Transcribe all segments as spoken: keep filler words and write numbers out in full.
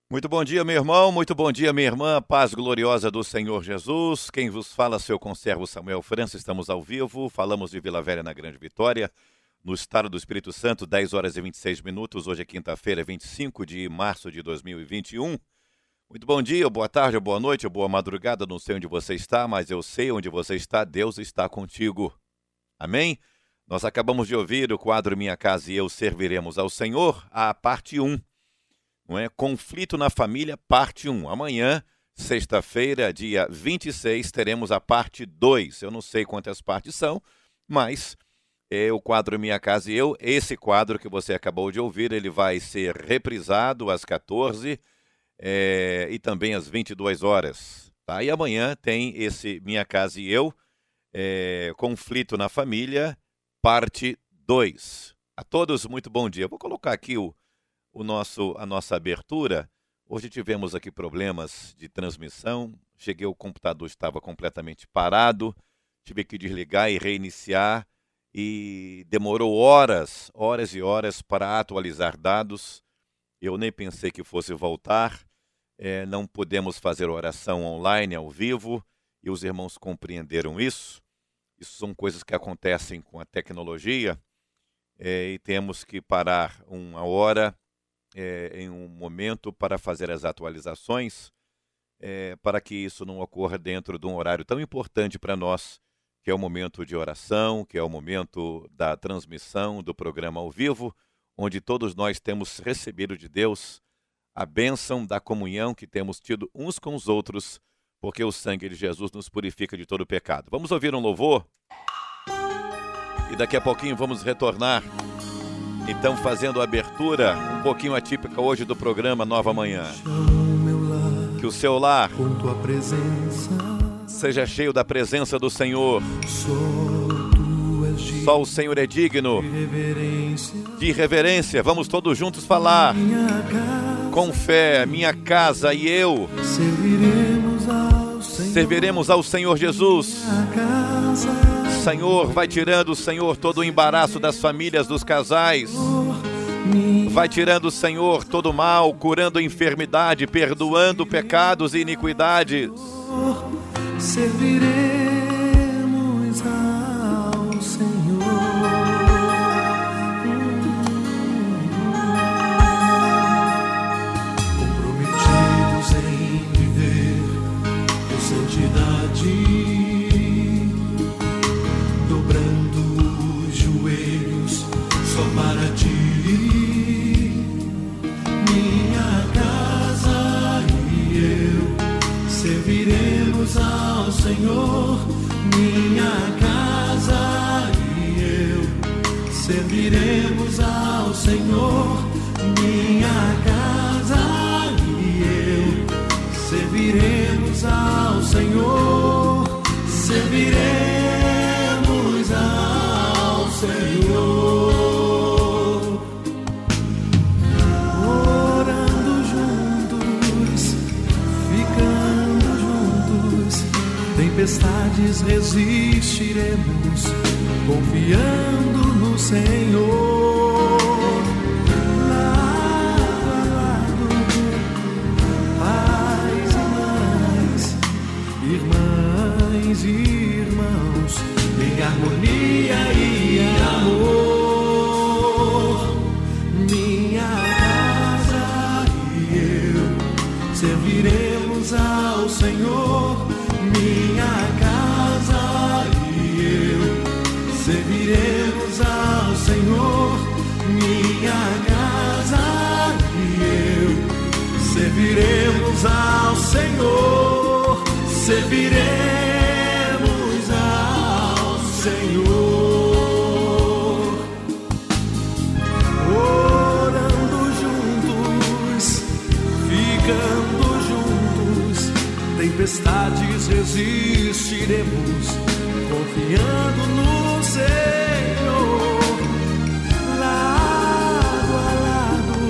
Muito bom dia, meu irmão, muito bom dia, minha irmã, paz gloriosa do Senhor Jesus. Quem vos fala, seu conservo Samuel França, estamos ao vivo, falamos de Vila Velha na Grande Vitória, no estado do Espírito Santo, dez horas e vinte e seis minutos, hoje é quinta-feira, vinte e cinco de março de dois mil e vinte e um. Muito bom dia, boa tarde, boa noite, boa madrugada, não sei onde você está, mas eu sei onde você está, Deus está contigo. Amém? Nós acabamos de ouvir o quadro Minha Casa e Eu Serviremos ao Senhor, a parte um. Não é? Conflito na Família, parte um. Amanhã, sexta-feira, dia vinte e seis, teremos a parte dois. Eu não sei quantas partes são, mas é o quadro Minha Casa e Eu. Esse quadro que você acabou de ouvir, ele vai ser reprisado às quatorze é, e também às vinte e duas horas. Tá? E amanhã tem esse Minha Casa e Eu, é, Conflito na Família, parte dois. A todos, muito bom dia. Vou colocar aqui o O nosso, a nossa abertura. Hoje tivemos aqui problemas de transmissão, cheguei, o computador estava completamente parado, tive que desligar e reiniciar e demorou horas, horas e horas para atualizar dados. Eu nem pensei que fosse voltar, é, não pudemos fazer oração online ao vivo e os irmãos compreenderam isso. Isso são coisas que acontecem com a tecnologia é, e temos que parar uma hora É, em um momento para fazer as atualizações, é, para que isso não ocorra dentro de um horário tão importante para nós, que é o momento de oração, que é o momento da transmissão do programa ao vivo, onde todos nós temos recebido de Deus a bênção da comunhão que temos tido uns com os outros, porque o sangue de Jesus nos purifica de todo pecado. Vamos ouvir um louvor? E daqui a pouquinho vamos retornar. Então, fazendo a abertura um pouquinho atípica hoje do programa Nova Manhã. Que o seu lar seja cheio da presença do Senhor. Só o Senhor é digno de reverência. Vamos todos juntos falar. Com fé, minha casa e eu serviremos ao Senhor Jesus. Senhor, vai tirando, Senhor, todo o embaraço das famílias, dos casais. Vai tirando, Senhor, todo o mal, curando a enfermidade, perdoando pecados e iniquidades. Serviremos ao Senhor. Comprometidos em viver com santidade. Para ti, minha casa e eu serviremos ao Senhor. Minha casa e eu serviremos ao Senhor. Minha casa e eu serviremos ao Senhor. Serviremos ao Senhor. Tempestades resistiremos, confiando no Senhor. Lado a lado, pais e mães, irmãs e irmãos, em harmonia e amor. Minha casa e eu serviremos ao Senhor. Minha casa e eu serviremos ao Senhor. Minha casa e eu serviremos ao Senhor. Serviremos ao Senhor. Orando juntos, ficando juntos, tempestades resistiremos, confiando no Senhor. Lado a lado,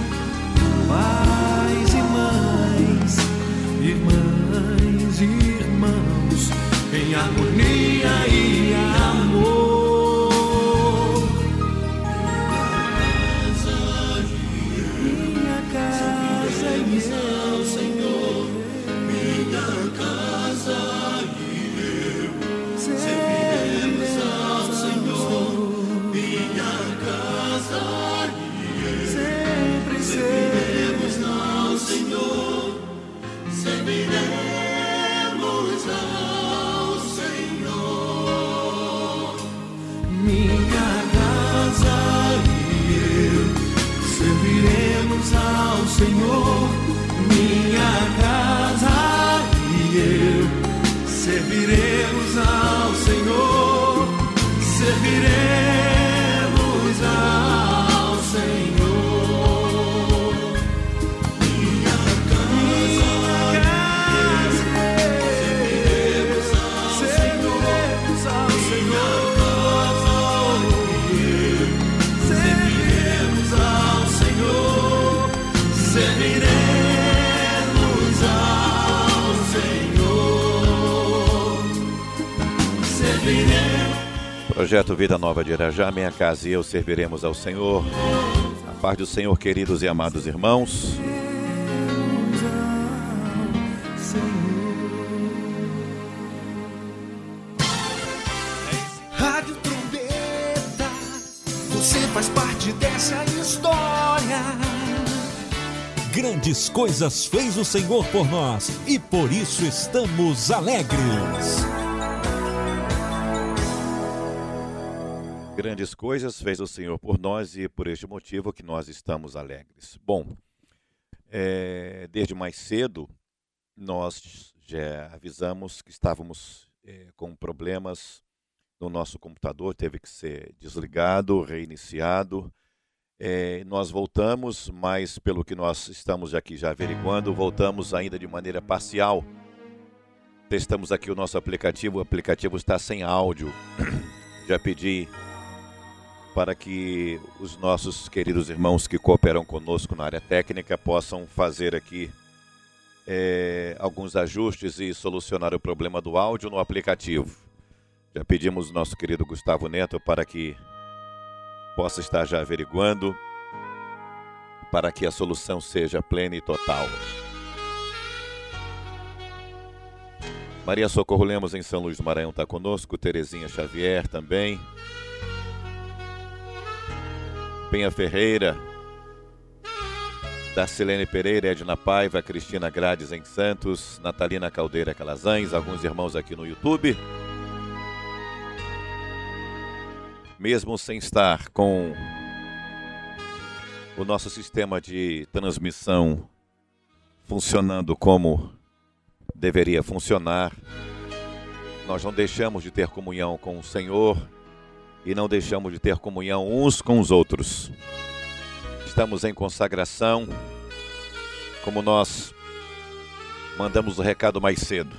pais e mães, irmãs e irmãos, em harmonia e amor. Minha casa e eu Projeto Vida Nova de Irajá, minha casa e eu serviremos ao Senhor. A paz do Senhor, queridos e amados irmãos. Rádio Trombeta, você faz parte dessa história. Grandes coisas fez o Senhor por nós e por isso estamos alegres. Grandes coisas fez o Senhor por nós e por este motivo que nós estamos alegres. Bom, é, desde mais cedo nós já avisamos que estávamos é, com problemas no nosso computador, teve que ser desligado, reiniciado. É, nós voltamos, mas pelo que nós estamos aqui já averiguando, voltamos ainda de maneira parcial. Testamos aqui o nosso aplicativo, o aplicativo está sem áudio. Já pedi para que os nossos queridos irmãos que cooperam conosco na área técnica possam fazer aqui é, alguns ajustes e solucionar o problema do áudio no aplicativo. Já pedimos ao nosso querido Gustavo Neto para que possa estar já averiguando, para que a solução seja plena e total. Maria Socorro Lemos em São Luís do Maranhão está conosco, Terezinha Xavier também. Penha Ferreira, Darcilene Pereira, Edna Paiva, Cristina Grades em Santos, Natalina Caldeira Calazans, alguns irmãos aqui no YouTube. Mesmo sem estar com o nosso sistema de transmissão funcionando como deveria funcionar, nós não deixamos de ter comunhão com o Senhor e não deixamos de ter comunhão uns com os outros. Estamos em consagração, como nós mandamos o recado mais cedo,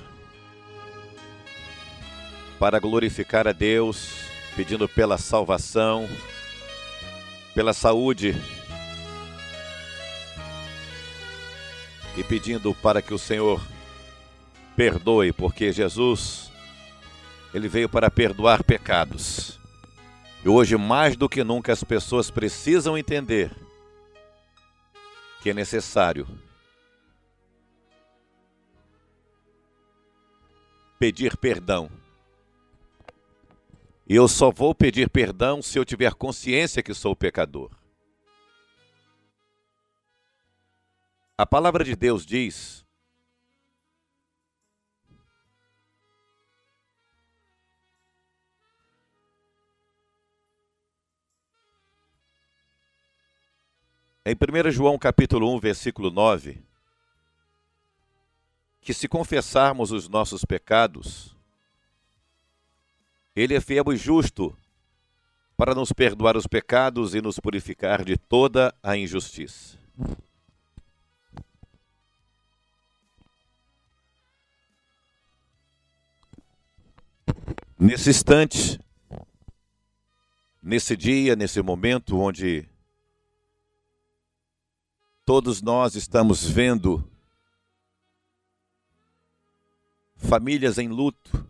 para glorificar a Deus, pedindo pela salvação, pela saúde e pedindo para que o Senhor perdoe, porque Jesus, Ele veio para perdoar pecados. E hoje, mais do que nunca, as pessoas precisam entender que é necessário pedir perdão. E eu só vou pedir perdão se eu tiver consciência que sou pecador. A palavra de Deus diz em primeiro João capítulo um, versículo nove, que se confessarmos os nossos pecados, Ele é fiel e justo para nos perdoar os pecados e nos purificar de toda a injustiça. Nesse instante, nesse dia, nesse momento onde todos nós estamos vendo famílias em luto,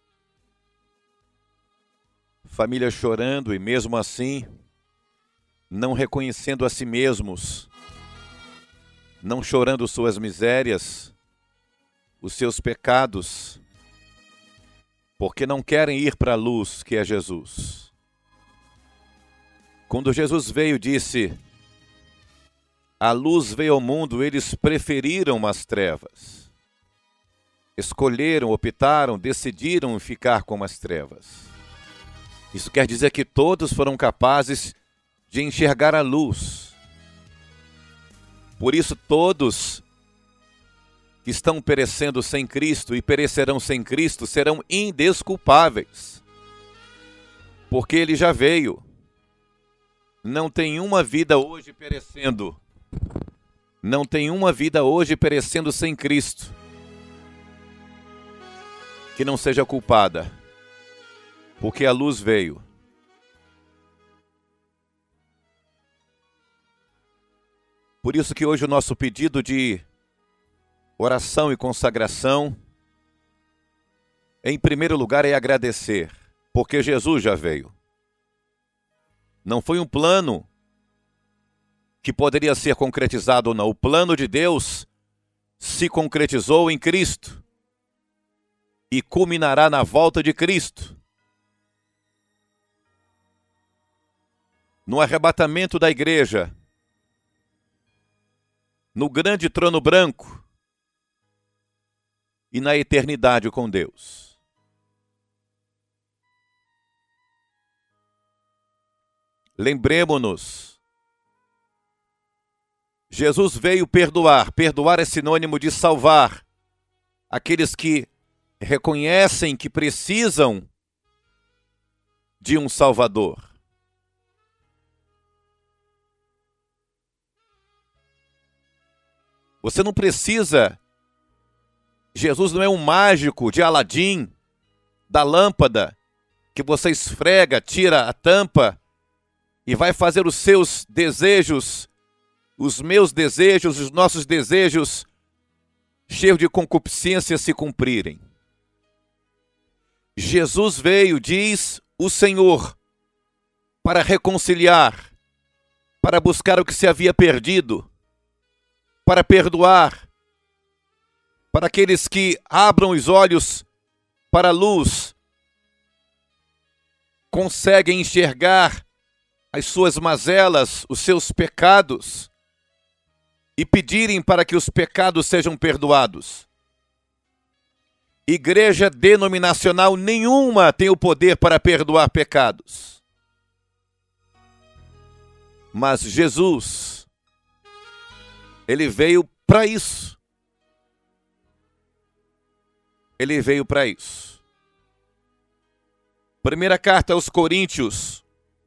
famílias chorando e mesmo assim não reconhecendo a si mesmos, não chorando suas misérias, os seus pecados, porque não querem ir para a luz que é Jesus. Quando Jesus veio, disse: a luz veio ao mundo, eles preferiram as trevas. Escolheram, optaram, decidiram ficar com as trevas. Isso quer dizer que todos foram capazes de enxergar a luz. Por isso todos que estão perecendo sem Cristo e perecerão sem Cristo serão indesculpáveis. Porque Ele já veio. Não tem uma vida hoje perecendo. Não tem uma vida hoje perecendo sem Cristo que não seja culpada, porque a luz veio. Por isso que hoje o nosso pedido de oração e consagração, em primeiro lugar, é agradecer. Porque Jesus já veio. Não foi um plano que poderia ser concretizado ou não. O plano de Deus se concretizou em Cristo e culminará na volta de Cristo. No arrebatamento da igreja, no grande trono branco e na eternidade com Deus. Lembremo-nos, Jesus veio perdoar. Perdoar é sinônimo de salvar aqueles que reconhecem que precisam de um Salvador. Você não precisa, Jesus não é um mágico de Aladim, da lâmpada, que você esfrega, tira a tampa e vai fazer os seus desejos, os meus desejos, os nossos desejos, cheios de concupiscência, se cumprirem. Jesus veio, diz o Senhor, para reconciliar, para buscar o que se havia perdido, para perdoar, para aqueles que abram os olhos para a luz, conseguem enxergar as suas mazelas, os seus pecados, e pedirem para que os pecados sejam perdoados. Igreja denominacional nenhuma tem o poder para perdoar pecados. Mas Jesus, ele veio para isso. Ele veio para isso. Primeira carta aos Coríntios,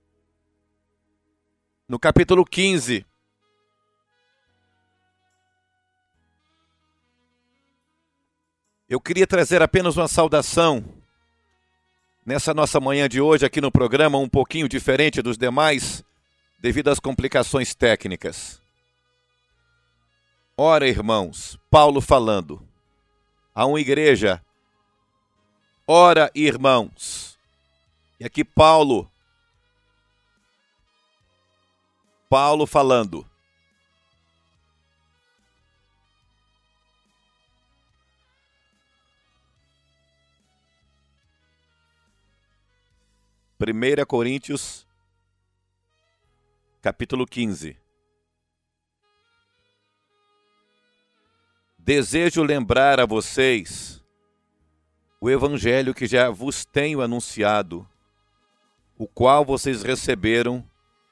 no capítulo quinze. Eu queria trazer apenas uma saudação nessa nossa manhã de hoje aqui no programa, um pouquinho diferente dos demais, devido às complicações técnicas. Ora, irmãos, Paulo falando a uma igreja, ora, irmãos, e aqui Paulo, Paulo falando, Primeira Coríntios, capítulo quinze. Desejo lembrar a vocês o evangelho que já vos tenho anunciado, o qual vocês receberam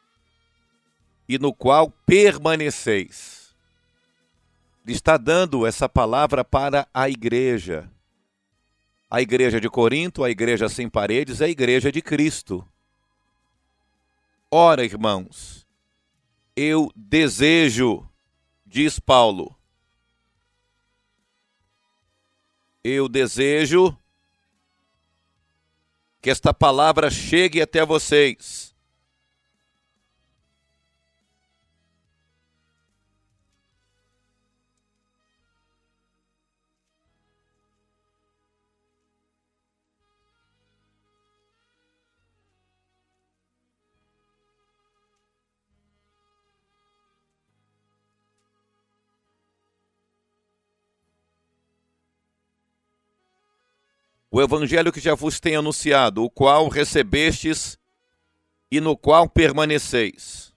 e no qual permaneceis. Ele está dando essa palavra para a igreja. A igreja de Corinto, a igreja sem paredes, é a igreja de Cristo. Ora, irmãos, eu desejo, diz Paulo, eu desejo que esta palavra chegue até vocês. O evangelho que já vos tenho anunciado, o qual recebestes e no qual permaneceis.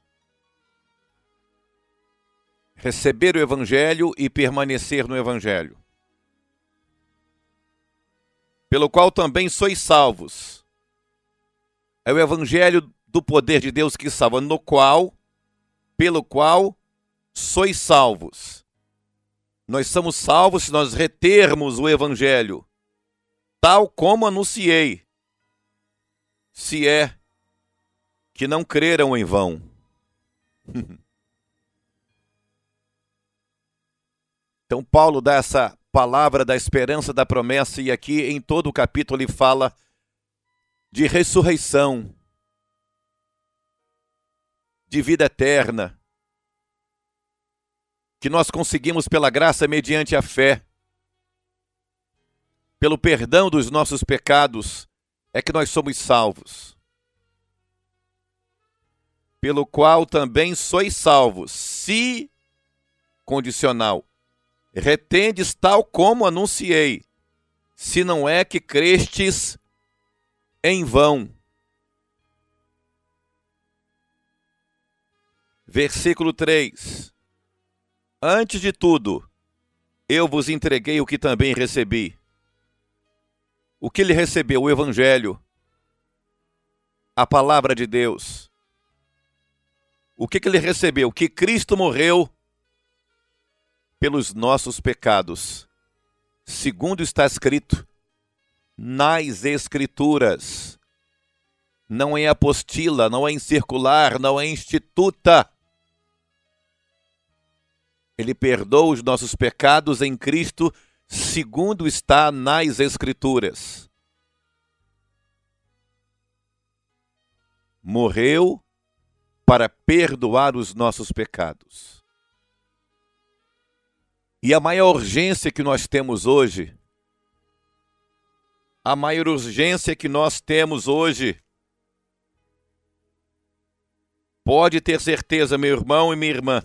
Receber o evangelho e permanecer no evangelho. Pelo qual também sois salvos. É o evangelho do poder de Deus que salva, no qual, pelo qual sois salvos. Nós somos salvos se nós retermos o evangelho, tal como anunciei, se é que não creram em vão. Então Paulo dá essa palavra da esperança, da promessa, e aqui em todo o capítulo ele fala de ressurreição, de vida eterna, que nós conseguimos pela graça mediante a fé, pelo perdão dos nossos pecados é que nós somos salvos, pelo qual também sois salvos, se, condicional, retendes tal como anunciei, se não é que crestes em vão. Versículo três. Antes de tudo, eu vos entreguei o que também recebi. O que ele recebeu? O Evangelho, a palavra de Deus. O que, que ele recebeu? Que Cristo morreu pelos nossos pecados, segundo está escrito nas Escrituras. Não é apostila, não é em circular, não é instituta. Ele perdoa os nossos pecados em Cristo, segundo está nas Escrituras. Morreu para perdoar os nossos pecados. E a maior urgência que nós temos hoje, a maior urgência que nós temos hoje, pode ter certeza, meu irmão e minha irmã,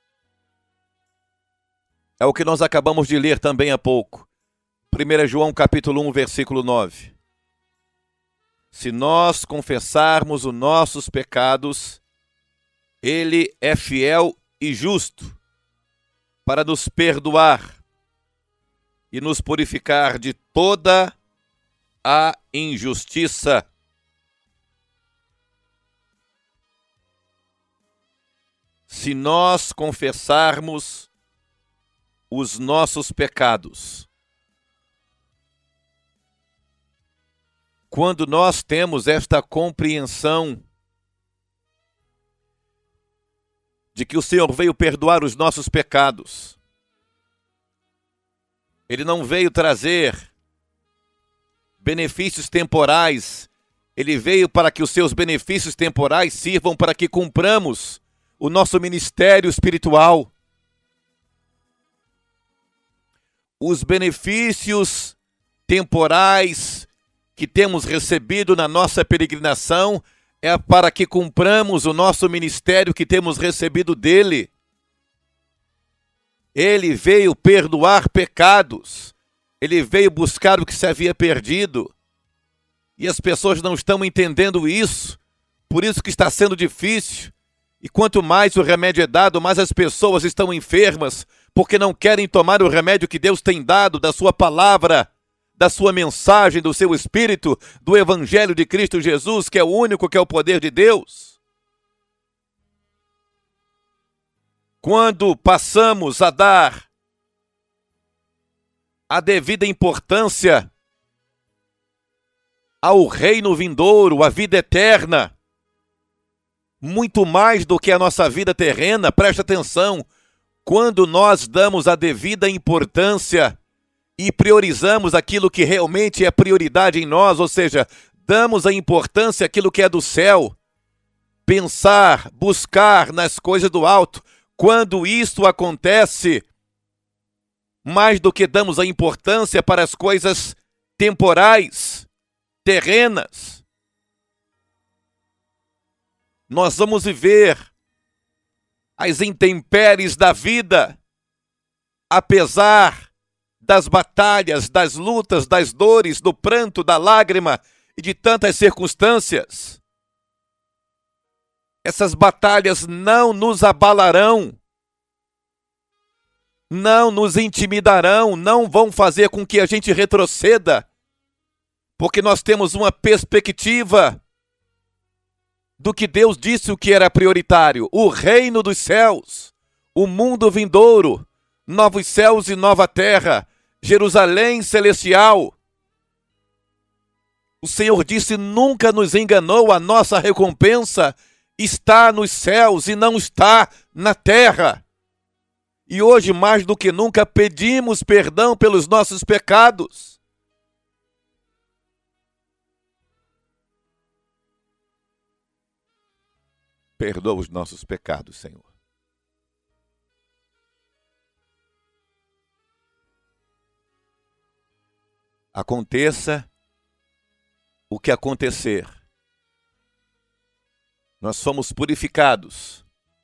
é o que nós acabamos de ler também há pouco. primeiro João capítulo um, versículo nove. Se nós confessarmos os nossos pecados, Ele é fiel e justo para nos perdoar e nos purificar de toda a injustiça. Se nós confessarmos os nossos pecados, quando nós temos esta compreensão de que o Senhor veio perdoar os nossos pecados, Ele não veio trazer benefícios temporais, Ele veio para que os seus benefícios temporais sirvam para que cumpramos o nosso ministério espiritual. Os benefícios temporais que temos recebido na nossa peregrinação é para que cumpramos o nosso ministério que temos recebido dele. Ele veio perdoar pecados, ele veio buscar o que se havia perdido. E as pessoas não estão entendendo isso, por isso que está sendo difícil. E quanto mais o remédio é dado, mais as pessoas estão enfermas, porque não querem tomar o remédio que Deus tem dado da sua palavra, da sua mensagem, do seu Espírito, do Evangelho de Cristo Jesus, que é o único que é o poder de Deus. Quando passamos a dar a devida importância ao reino vindouro, à vida eterna, muito mais do que a nossa vida terrena, presta atenção, quando nós damos a devida importância e priorizamos aquilo que realmente é prioridade em nós, ou seja, damos a importância àquilo que é do céu, pensar, buscar nas coisas do alto, quando isso acontece, mais do que damos a importância para as coisas temporais, terrenas, nós vamos viver as intempéries da vida, apesar das batalhas, das lutas, das dores, do pranto, da lágrima e de tantas circunstâncias. Essas batalhas não nos abalarão, não nos intimidarão, não vão fazer com que a gente retroceda, porque nós temos uma perspectiva do que Deus disse o que era prioritário, o reino dos céus, o mundo vindouro, novos céus e nova terra, Jerusalém celestial. O Senhor disse, nunca nos enganou, a nossa recompensa está nos céus e não está na terra. E hoje, mais do que nunca, pedimos perdão pelos nossos pecados. Perdoa os nossos pecados, Senhor. Aconteça o que acontecer, nós fomos purificados,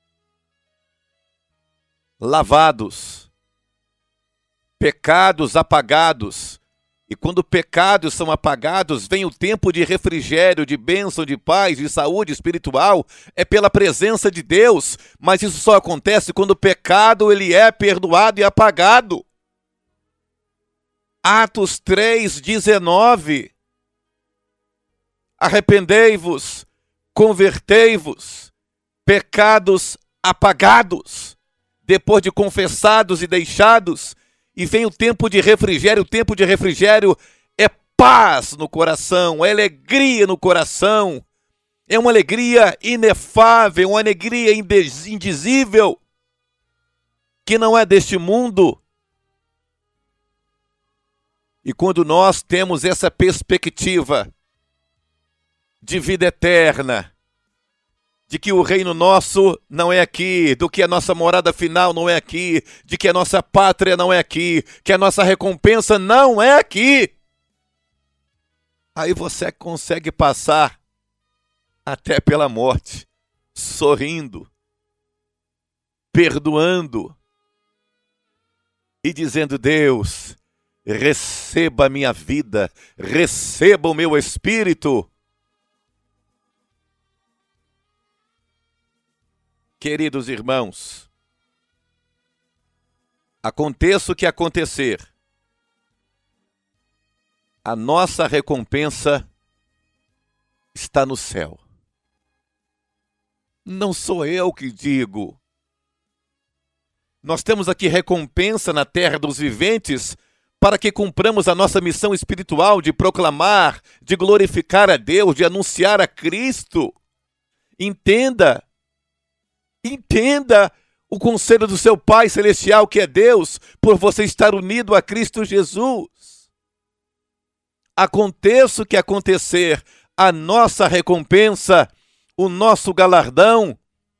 lavados, pecados apagados. E quando pecados são apagados, vem o tempo de refrigério, de bênção, de paz, de saúde espiritual. É pela presença de Deus, mas isso só acontece quando o pecado ele é perdoado e apagado. Atos três, dezenove. Arrependei-vos, convertei-vos, pecados apagados, depois de confessados e deixados, e vem o tempo de refrigério. O tempo de refrigério é paz no coração, é alegria no coração, é uma alegria inefável, uma alegria indizível, que não é deste mundo. E quando nós temos essa perspectiva de vida eterna, de que o reino nosso não é aqui, do que a nossa morada final não é aqui, de que a nossa pátria não é aqui, que a nossa recompensa não é aqui, aí você consegue passar até pela morte, sorrindo, perdoando e dizendo: Deus, receba a minha vida, receba o meu espírito. Queridos irmãos, aconteça o que acontecer, a nossa recompensa está no céu. Não sou eu que digo. Nós temos aqui recompensa na terra dos viventes para que cumpramos a nossa missão espiritual de proclamar, de glorificar a Deus, de anunciar a Cristo. Entenda. Entenda o conselho do seu Pai Celestial, que é Deus, por você estar unido a Cristo Jesus. Aconteça o que acontecer, a nossa recompensa, o nosso galardão,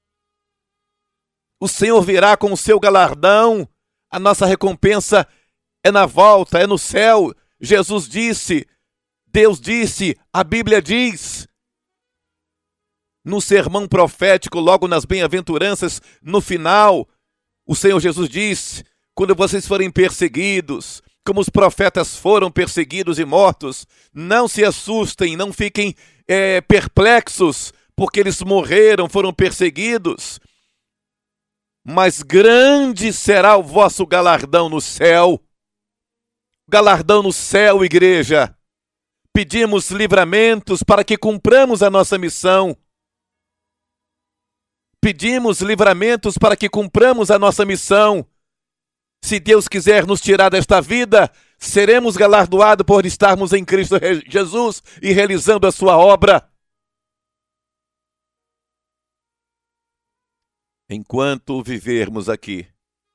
o Senhor virá com o seu galardão. A nossa recompensa é na volta, é no céu. Jesus disse, Deus disse, a Bíblia diz. No sermão profético, logo nas bem-aventuranças, no final, o Senhor Jesus diz: quando vocês forem perseguidos, como os profetas foram perseguidos e mortos, não se assustem, não fiquem é, perplexos, porque eles morreram, foram perseguidos. Mas grande será o vosso galardão no céu. Galardão no céu, igreja. Pedimos livramentos para que cumpramos a nossa missão. Pedimos livramentos para que cumpramos a nossa missão. Se Deus quiser nos tirar desta vida, seremos galardoados por estarmos em Cristo Jesus e realizando a sua obra. Enquanto vivermos aqui,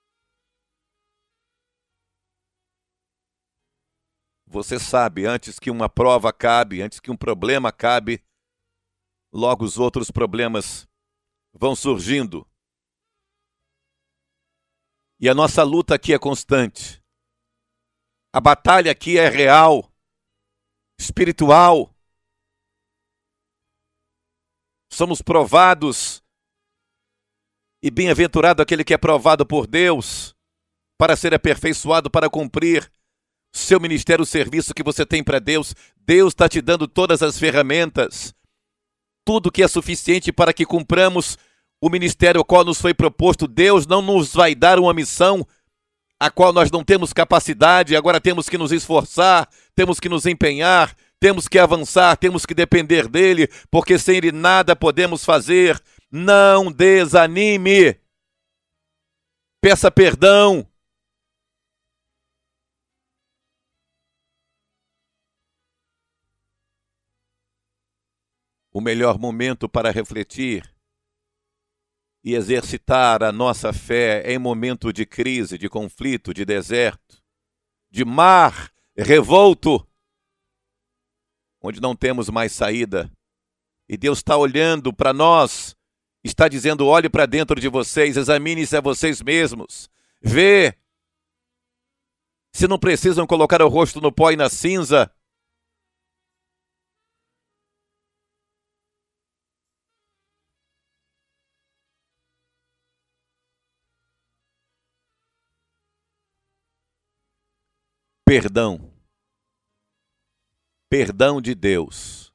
você sabe, antes que uma prova acabe, antes que um problema acabe, logo os outros problemas vão surgindo. E a nossa luta aqui é constante. A batalha aqui é real, espiritual. Somos provados, e bem-aventurado aquele que é provado por Deus, para ser aperfeiçoado, para cumprir seu ministério, o serviço que você tem para Deus. Deus está te dando todas as ferramentas, tudo que é suficiente para que cumpramos o ministério ao qual nos foi proposto. Deus não nos vai dar uma missão a qual nós não temos capacidade. Agora temos que nos esforçar, temos que nos empenhar, temos que avançar, temos que depender dele, porque sem ele nada podemos fazer. Não desanime. Peça perdão. O melhor momento para refletir e exercitar a nossa fé é em momento de crise, de conflito, de deserto, de mar revolto, onde não temos mais saída. E Deus está olhando para nós, está dizendo: olhe para dentro de vocês, examine-se a vocês mesmos, vê se não precisam colocar o rosto no pó e na cinza. perdão. Perdão de Deus.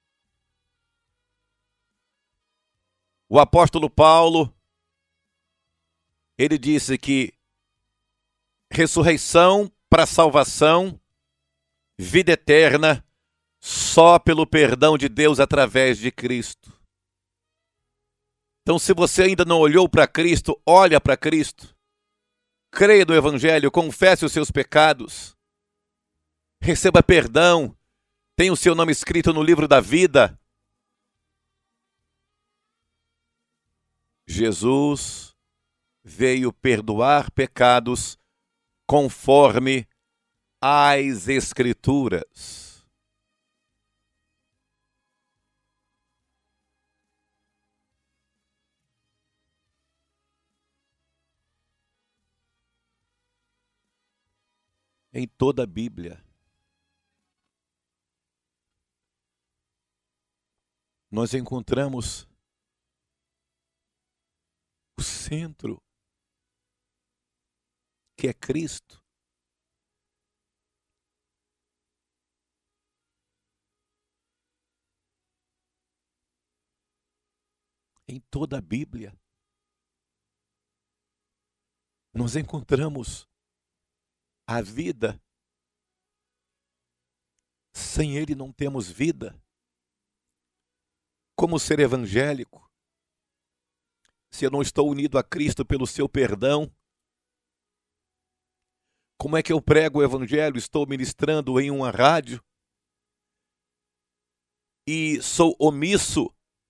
O apóstolo Paulo, ele disse que ressurreição para salvação, vida eterna, só pelo perdão de Deus através de Cristo. Então, se você ainda não olhou para Cristo, olha para Cristo. Creia no Evangelho, confesse os seus pecados. Receba perdão. Tenha o seu nome escrito no livro da vida. Jesus veio perdoar pecados conforme as Escrituras. Em toda a Bíblia, nós encontramos o centro, que é Cristo. Em toda a Bíblia, nós encontramos a vida. Sem Ele não temos vida. Como ser evangélico, se eu não estou unido a Cristo pelo seu perdão? Como é que eu prego o Evangelho? Estou ministrando em uma rádio e sou omisso?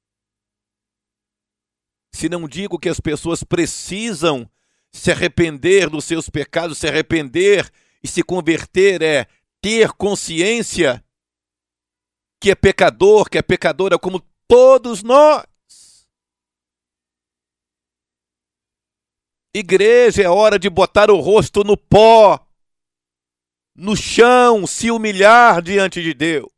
Se não digo que as pessoas precisam se arrepender dos seus pecados, se arrepender e se converter é ter consciência que é pecador, que é pecadora como todos nós. Igreja, é hora de botar o rosto no pó, no chão, se humilhar diante de Deus.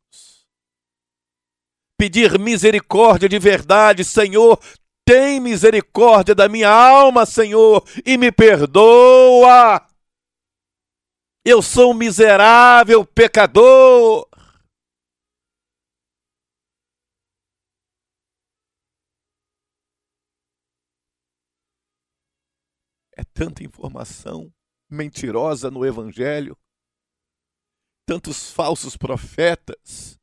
Pedir misericórdia de verdade. Senhor, tem misericórdia da minha alma, Senhor, e me perdoa. Eu sou um miserável pecador. É tanta informação mentirosa no Evangelho, tantos falsos profetas,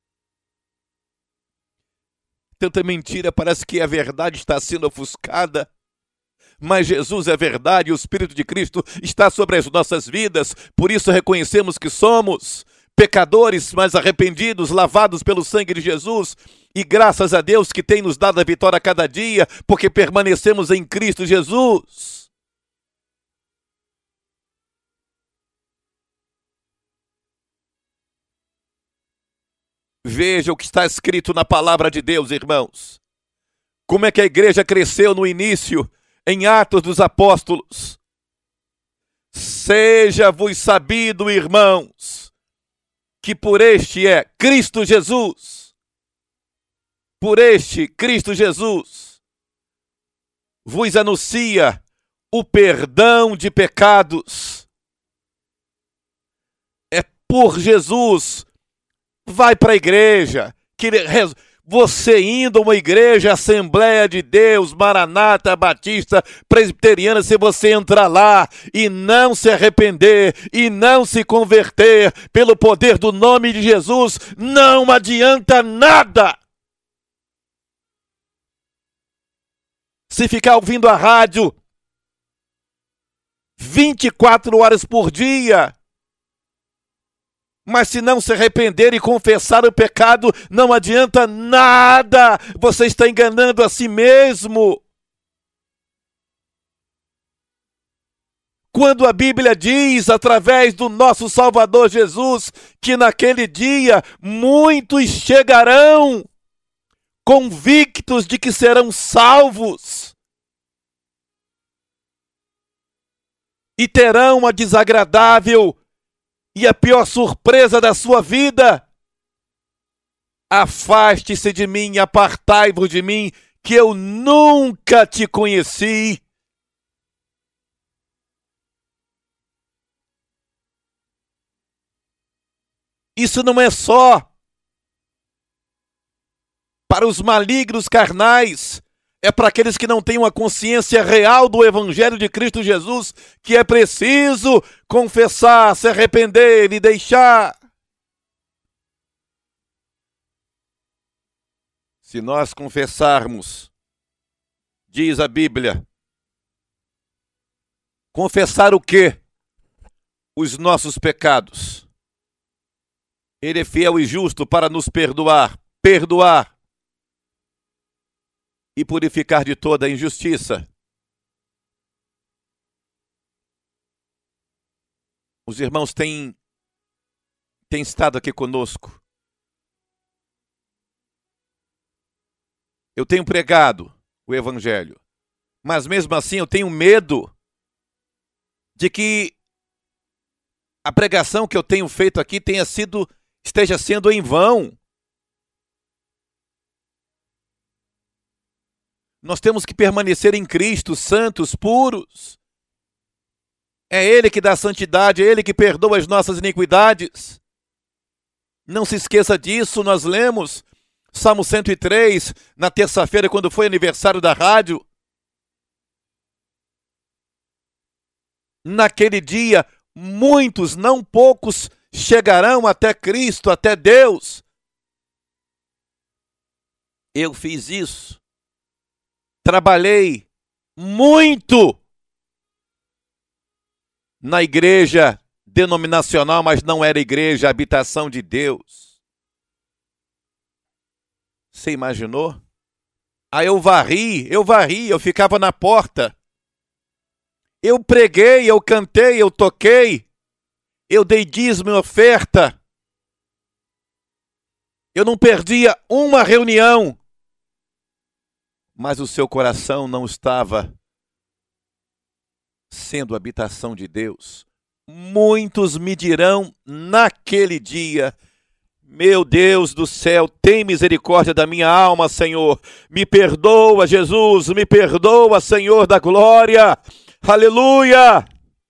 tanta mentira, parece que a verdade está sendo ofuscada, mas Jesus é verdade e o Espírito de Cristo está sobre as nossas vidas, por isso reconhecemos que somos pecadores, mas arrependidos, lavados pelo sangue de Jesus, e graças a Deus que tem nos dado a vitória a cada dia, porque permanecemos em Cristo Jesus. Veja o que está escrito na palavra de Deus, irmãos. Como é que a igreja cresceu no início, em Atos dos Apóstolos. Seja-vos sabido, irmãos, que por este é Cristo Jesus, por este Cristo Jesus, vos anuncia o perdão de pecados. É por Jesus. Vai para a igreja. Você indo a uma igreja, Assembleia de Deus, Maranata, Batista, Presbiteriana, se você entrar lá e não se arrepender e não se converter pelo poder do nome de Jesus, não adianta nada. Se ficar ouvindo a rádio vinte e quatro horas por dia, mas se não se arrepender e confessar o pecado, não adianta nada. Você está enganando a si mesmo. Quando a Bíblia diz, através do nosso Salvador Jesus, que naquele dia muitos chegarão convictos de que serão salvos e terão a desagradável e a pior surpresa da sua vida: afaste-se de mim, apartai-vos de mim, que eu nunca te conheci. Isso não é só para os malignos carnais, é para aqueles que não têm uma consciência real do Evangelho de Cristo Jesus, que é preciso confessar, se arrepender e deixar. Se nós confessarmos, diz a Bíblia, confessar o quê? Os nossos pecados. Ele é fiel e justo para nos perdoar, perdoar e purificar de toda a injustiça. Os irmãos têm, têm estado aqui conosco. Eu tenho pregado o Evangelho, mas mesmo assim eu tenho medo de que a pregação que eu tenho feito aqui tenha sido, esteja sendo em vão. Nós temos que permanecer em Cristo, santos, puros. É Ele que dá santidade, é Ele que perdoa as nossas iniquidades. Não se esqueça disso, nós lemos Salmo cento e três, na terça-feira, quando foi aniversário da rádio. Naquele dia, muitos, não poucos, chegarão até Cristo, até Deus. Eu fiz isso. Trabalhei muito na igreja denominacional, mas não era igreja, habitação de Deus. Você imaginou? Aí eu varri, eu varri, eu ficava na porta. Eu preguei, eu cantei, eu toquei. Eu dei dízimo e oferta. Eu não perdia uma reunião. Mas o seu coração não estava sendo habitação de Deus. Muitos me dirão naquele dia: meu Deus do céu, tem misericórdia da minha alma, Senhor. Me perdoa, Jesus, me perdoa, Senhor da glória. Aleluia!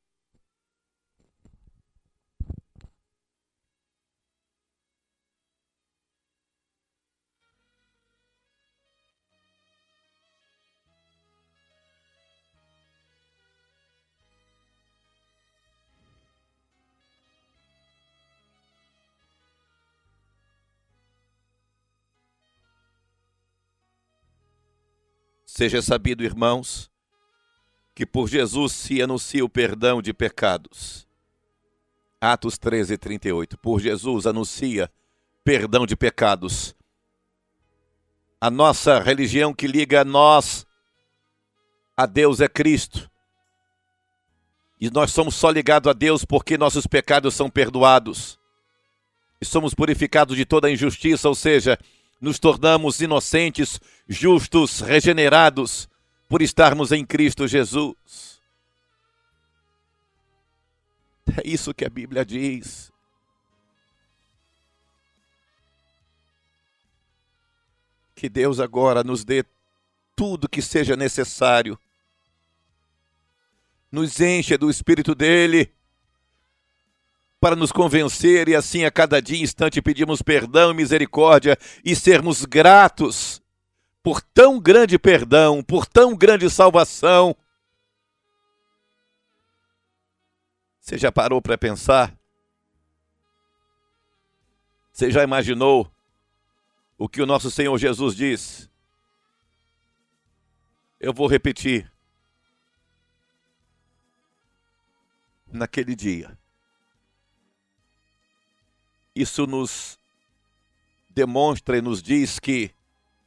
Seja sabido, irmãos, que por Jesus se anuncia o perdão de pecados. Atos treze, trinta e oito. Por Jesus anuncia perdão de pecados. A nossa religião que liga a nós, a Deus, é Cristo. E nós somos só ligados a Deus porque nossos pecados são perdoados. E somos purificados de toda a injustiça, ou seja, nos tornamos inocentes, justos, regenerados, por estarmos em Cristo Jesus. É isso que a Bíblia diz. Que Deus agora nos dê tudo que seja necessário. Nos encha do Espírito dele, para nos convencer, e assim a cada dia e instante pedimos perdão e misericórdia e sermos gratos por tão grande perdão, por tão grande salvação. Você já parou para pensar? Você já imaginou o que o nosso Senhor Jesus diz? Eu vou repetir. Naquele dia. Isso nos demonstra e nos diz que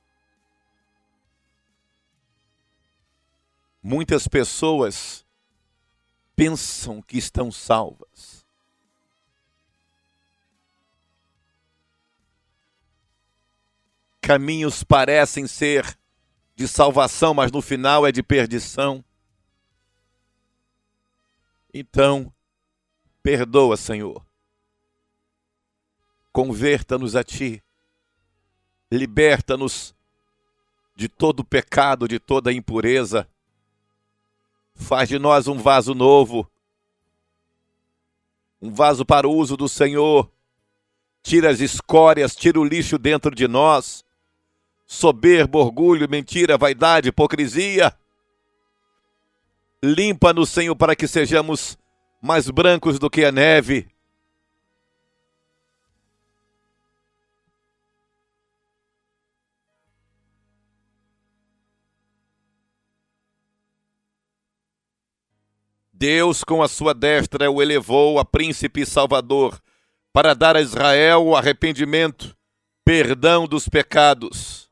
muitas pessoas pensam que estão salvas. Caminhos parecem ser de salvação, mas no final é de perdição. Então, perdoa, Senhor. Converta-nos a Ti. Liberta-nos de todo pecado, de toda impureza. Faz de nós um vaso novo. Um vaso para o uso do Senhor. tira as escórias, tira o lixo dentro de nós. Soberba, orgulho, mentira, vaidade, hipocrisia. Limpa-nos, Senhor, para que sejamos mais brancos do que a neve. Deus, com a sua destra, o elevou a príncipe e salvador, para dar a Israel o arrependimento, perdão dos pecados.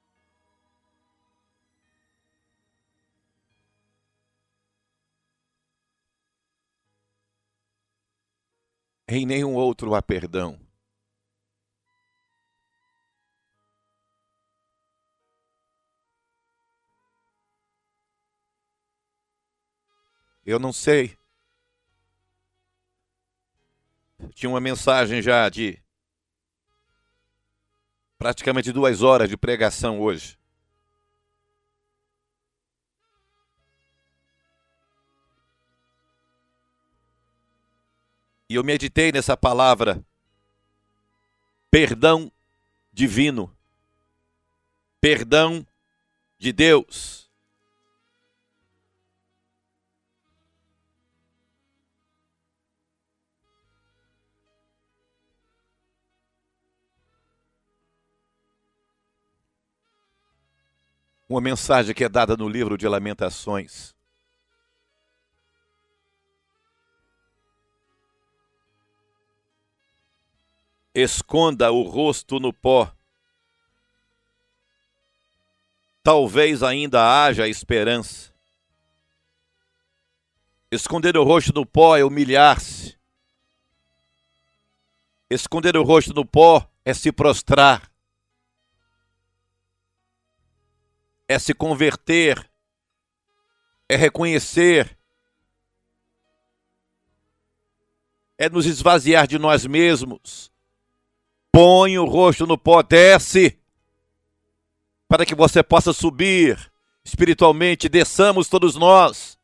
Em nenhum outro há perdão. Eu não sei. Tinha uma mensagem já de praticamente duas horas de pregação hoje. E eu meditei nessa palavra, perdão divino, perdão de Deus. Uma mensagem que é dada no livro de Lamentações. Esconda o rosto no pó. Talvez ainda haja esperança. Esconder o rosto no pó é humilhar-se. Esconder o rosto no pó é se prostrar. É se converter, é reconhecer, é nos esvaziar de nós mesmos. Põe o rosto no pó, desce, para que você possa subir espiritualmente, desçamos todos nós.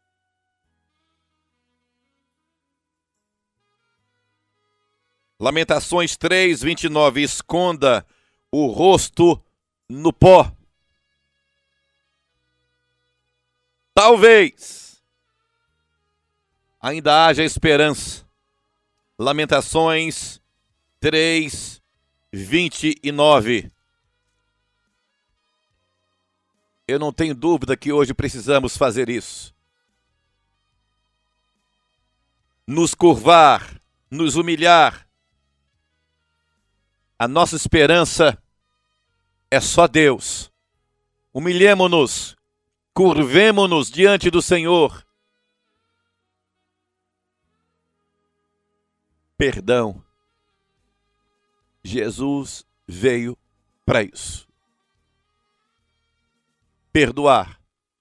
Lamentações três, vinte e nove, esconda o rosto no pó. Talvez ainda haja esperança. Lamentações três, vinte e nove. Eu não tenho dúvida que hoje precisamos fazer isso. Nos curvar, nos humilhar. A nossa esperança é só Deus. Humilhemo-nos. Curvemo-nos diante do Senhor. Perdão. Jesus veio para isso. Perdoar.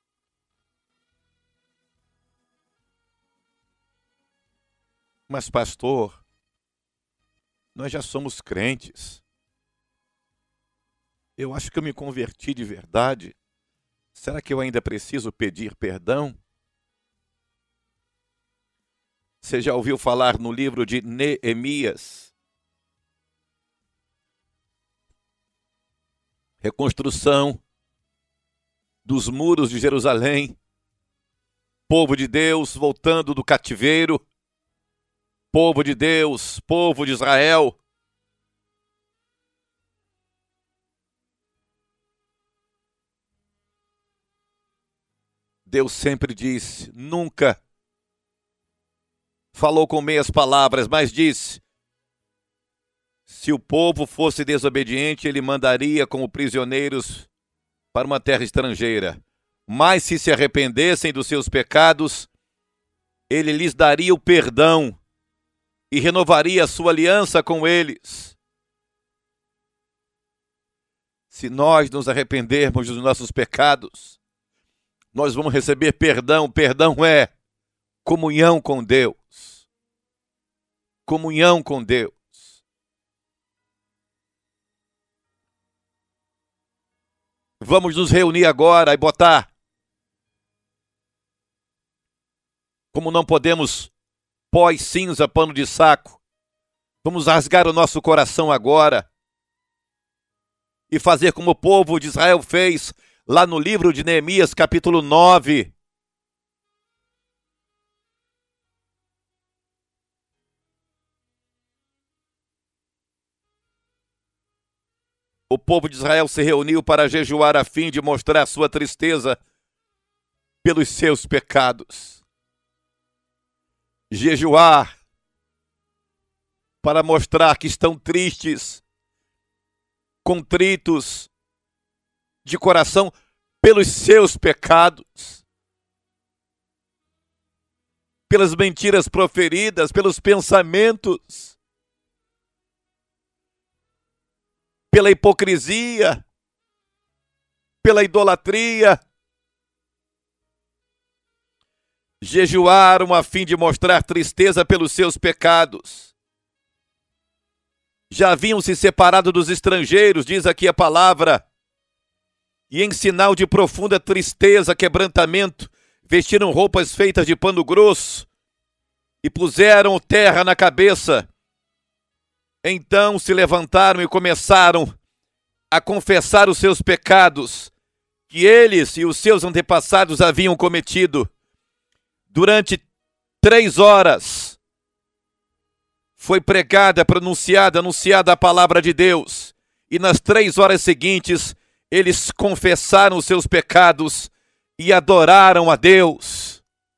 Mas, pastor, nós já somos crentes. Eu acho que eu me converti de verdade. Será que eu ainda preciso pedir perdão? Você já ouviu falar no livro de Neemias? Reconstrução dos muros de Jerusalém. Povo de Deus voltando do cativeiro. Povo de Deus, povo de Israel. Deus sempre disse, nunca falou com meias palavras, mas disse, se o povo fosse desobediente, ele mandaria como prisioneiros para uma terra estrangeira. Mas se se arrependessem dos seus pecados, ele lhes daria o perdão e renovaria a sua aliança com eles. Se nós nos arrependermos dos nossos pecados, nós vamos receber perdão. Perdão é comunhão com Deus. Comunhão com Deus. Vamos nos reunir agora e botar. Como não podemos pós cinza, pano de saco, Vamos rasgar o nosso coração agora e fazer como o povo de Israel fez lá no livro de Neemias, capítulo nove. O povo de Israel se reuniu para jejuar a fim de mostrar sua tristeza pelos seus pecados. Jejuar para mostrar que estão tristes, contritos, de coração, pelos seus pecados, pelas mentiras proferidas, pelos pensamentos, pela hipocrisia, pela idolatria. Jejuaram a fim de mostrar tristeza pelos seus pecados. Já haviam se separado dos estrangeiros, diz aqui a palavra, e em sinal de profunda tristeza, quebrantamento, vestiram roupas feitas de pano grosso e puseram terra na cabeça. Então se levantaram e começaram a confessar os seus pecados, que eles e os seus antepassados haviam cometido. Durante três horas foi pregada, pronunciada, anunciada a palavra de Deus. E nas três horas seguintes, eles confessaram os seus pecados e adoraram a Deus.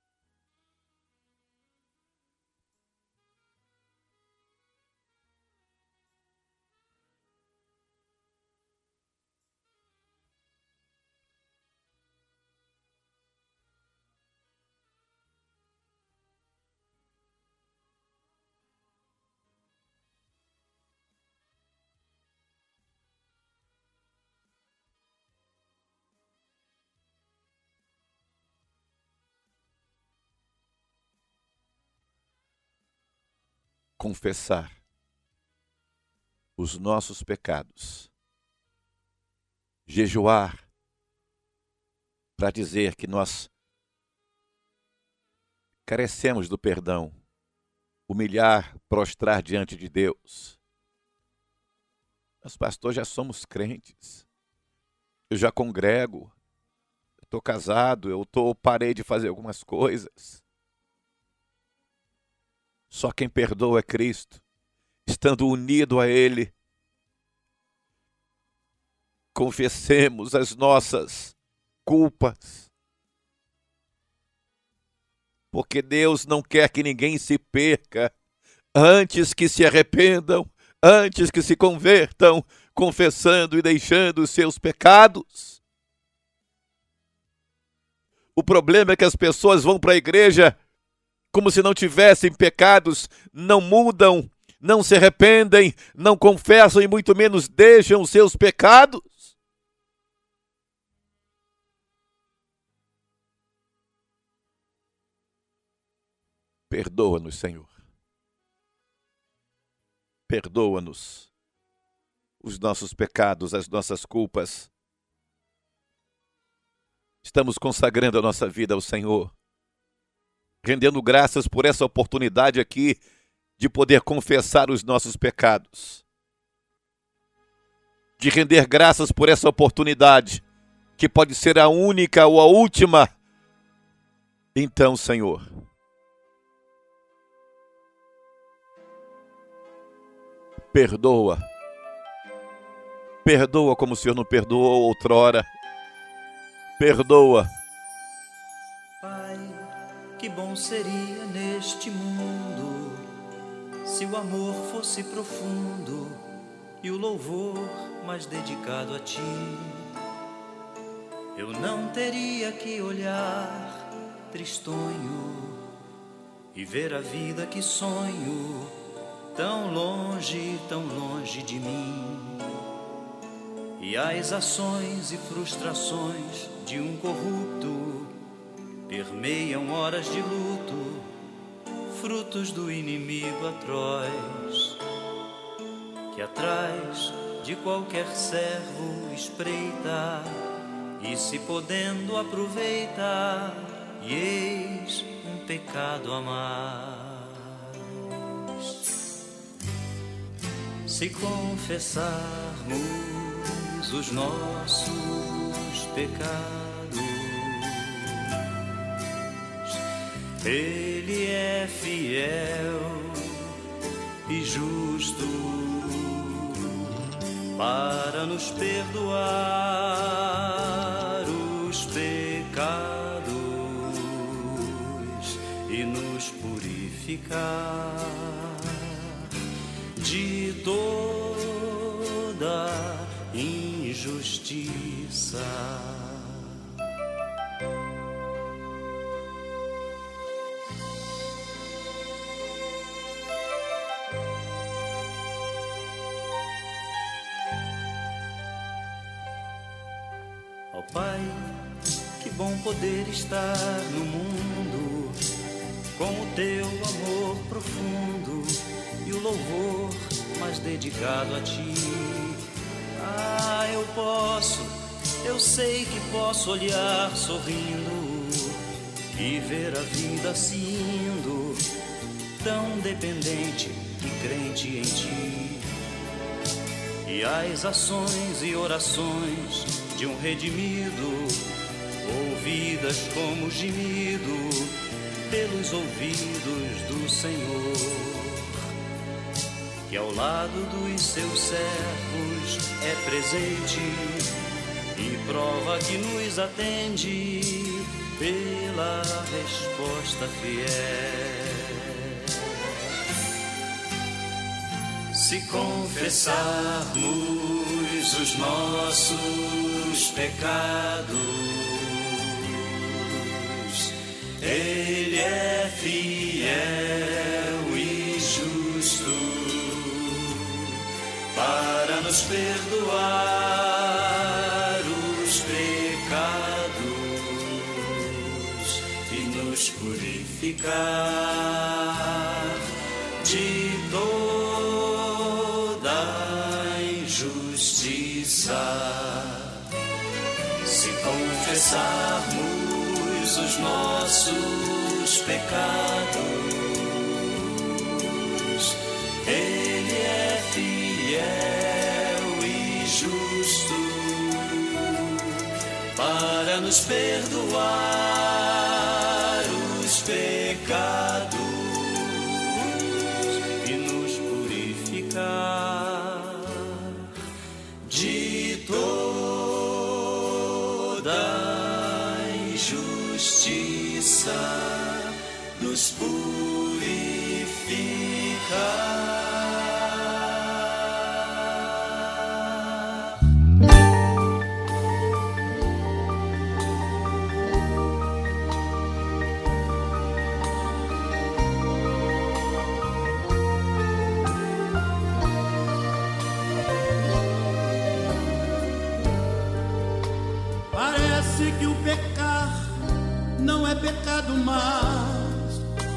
Confessar os nossos pecados, jejuar para dizer que nós carecemos do perdão, humilhar, prostrar diante de Deus. Nós, pastor, já somos crentes, eu já congrego, estou casado, eu tô, parei de fazer algumas coisas. Só quem perdoa é Cristo, estando unido a Ele. Confessemos as nossas culpas, porque Deus não quer que ninguém se perca, antes que se arrependam, antes que se convertam, confessando e deixando os seus pecados. O problema é que as pessoas vão para a igreja como se não tivessem pecados, não mudam, não se arrependem, não confessam e muito menos deixam os seus pecados. Perdoa-nos, Senhor. Perdoa-nos os nossos pecados, as nossas culpas. Estamos consagrando a nossa vida ao Senhor, rendendo graças por essa oportunidade aqui de poder confessar os nossos pecados, de render graças por essa oportunidade, que pode ser a única ou a última. Então, Senhor, perdoa, perdoa como o Senhor não perdoou outrora, perdoa. Que bom seria neste mundo se o amor fosse profundo e o louvor mais dedicado a ti. Eu não teria que olhar tristonho e ver a vida que sonho tão longe, tão longe de mim. E as ações e frustrações de um corrupto permeiam horas de luto, frutos do inimigo atroz, que atrás de qualquer servo espreita, e se podendo aproveita, e eis um pecado a mais. Se confessarmos os nossos pecados, Ele é fiel e justo para nos perdoar os pecados e nos purificar de toda injustiça. Ó Pai, que bom poder estar no mundo com o teu amor profundo e o louvor mais dedicado a ti. Ah, eu posso, eu sei que posso olhar sorrindo e ver a vida assim indo, tão dependente e crente em ti. E as ações e orações de um redimido, ouvidas como gemido pelos ouvidos do Senhor, que ao lado dos seus servos é presente e prova que nos atende pela resposta fiel. Se confessarmos os nossos pecados, Ele é fiel e justo para nos perdoar os pecados e nos purificar de toda injustiça. Se confessarmos os nossos pecados, Ele é fiel e justo para nos perdoar os pecados e nos purificar de toda injustiça, nos purificar. Parece que o pecar não é pecado mais.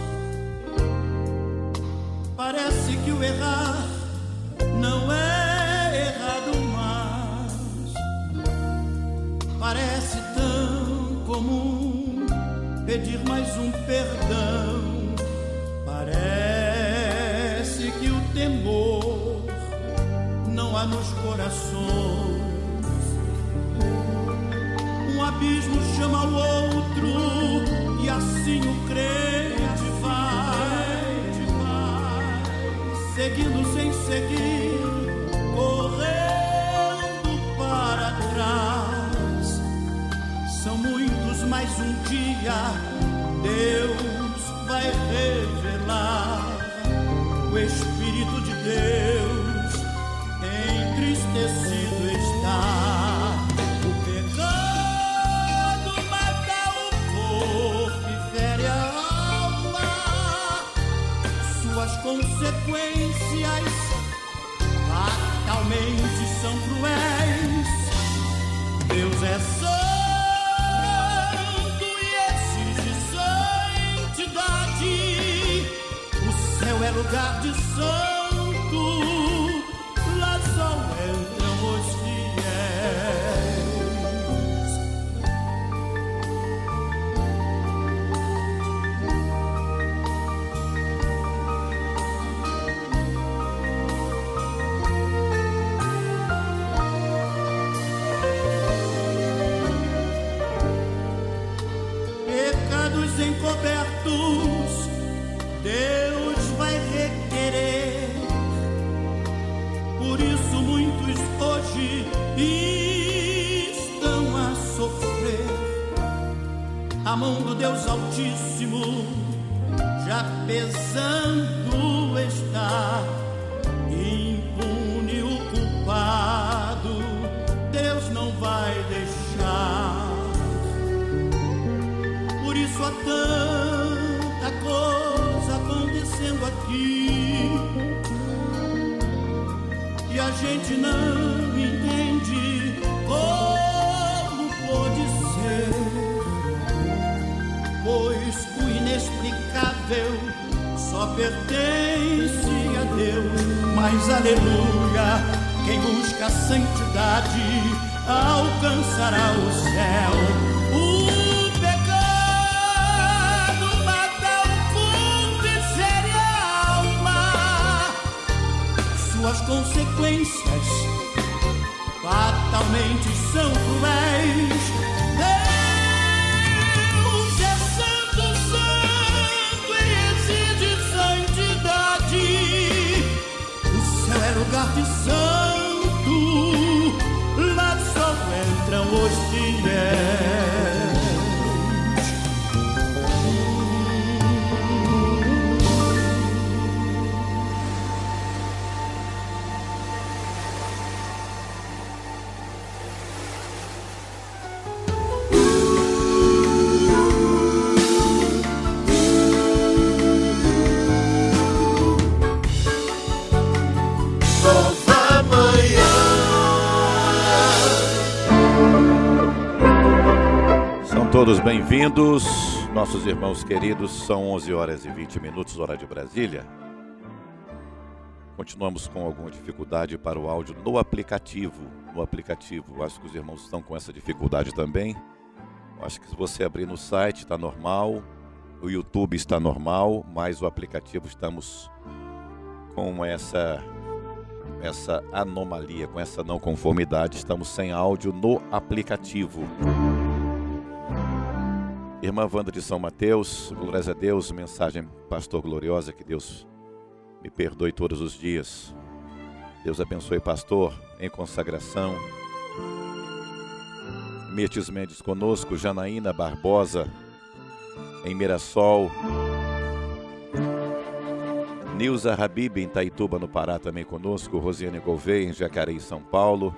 Parece que o errar não é errado mais. Parece tão comum pedir mais um perdão. Parece que o temor não há nos corações. Um abismo chama o outro e assim o crente vai, vai, seguindo sem seguir, correndo para trás. São muitos, mas um dia Deus vai revelar. O Espírito de Deus entristecido está. Consequências fatalmente são cruéis. Deus é santo e exige santidade. O céu é lugar de santo, lá só entram os fiéis. a mão do Deus Altíssimo já pesando está, impune o culpado, Deus não vai deixar. Por isso há tanta coisa acontecendo aqui e a gente não entende como pode ser, pois o inexplicável só pertence a Deus. Mas aleluia, quem busca a santidade alcançará o céu. O pecado mata o corpo e fere a alma, suas consequências fatalmente são cruéis. Deus é santo, santo e exige santidade. O céu é lugar de santo, lá só entram os fiéis. Todos bem-vindos, nossos irmãos queridos. São onze horas e vinte minutos, hora de Brasília. Continuamos com alguma dificuldade para o áudio no aplicativo. No aplicativo, acho que os irmãos estão com essa dificuldade também. Acho que se você abrir no site está normal, o YouTube está normal, mas o aplicativo estamos com essa, essa anomalia, com essa não conformidade. Estamos sem áudio no aplicativo. Irmã Wanda de São Mateus, glórias a Deus, mensagem pastor gloriosa, que Deus me perdoe todos os dias. Deus abençoe pastor em consagração. Mirtes Mendes conosco, Janaína Barbosa em Mirassol. Nilza Habib em Itaituba, no Pará, também conosco. Rosiane Gouveia em Jacareí, São Paulo.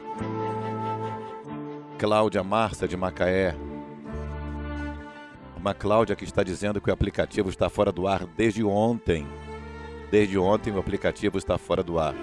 Cláudia Marça de Macaé. Uma Cláudia que está dizendo que o aplicativo está fora do ar desde ontem. Desde ontem o aplicativo está fora do ar.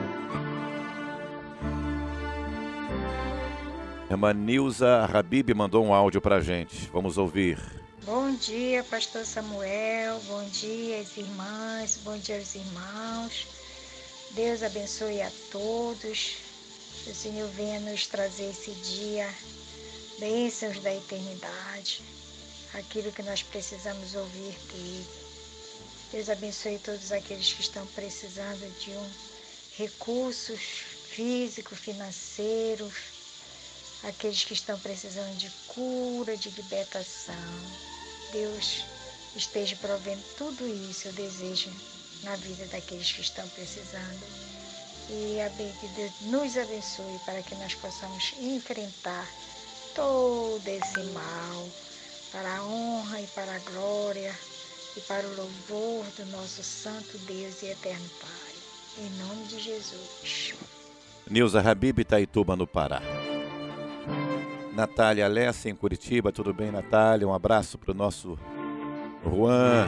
Irmã Nilza Habib mandou um áudio para a gente. Vamos ouvir. Bom dia, pastor Samuel. Bom dia, as irmãs. Bom dia, os irmãos. Deus abençoe a todos. O Senhor venha nos trazer esse dia, bênçãos da eternidade, aquilo que nós precisamos ouvir dele. Deus abençoe todos aqueles que estão precisando de um recursos físico, financeiro, aqueles que estão precisando de cura, de libertação. Deus esteja provendo tudo isso, eu desejo, na vida daqueles que estão precisando. E que Deus nos abençoe para que nós possamos enfrentar todo esse mal, para a honra e para a glória e para o louvor do nosso santo Deus e eterno Pai. Em nome de Jesus. Nilza Habib, Itaituba, no Pará. Natália Alessia, em Curitiba. Tudo bem, Natália? Um abraço para o nosso Juan.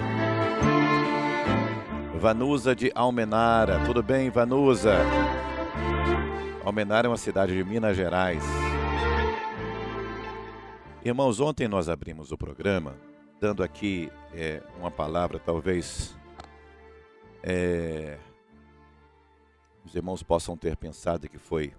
Vanusa de Almenara. Tudo bem, Vanusa? Almenara é uma cidade de Minas Gerais. Irmãos, ontem nós abrimos o programa dando aqui é, uma palavra, talvez é, os irmãos possam ter pensado que foi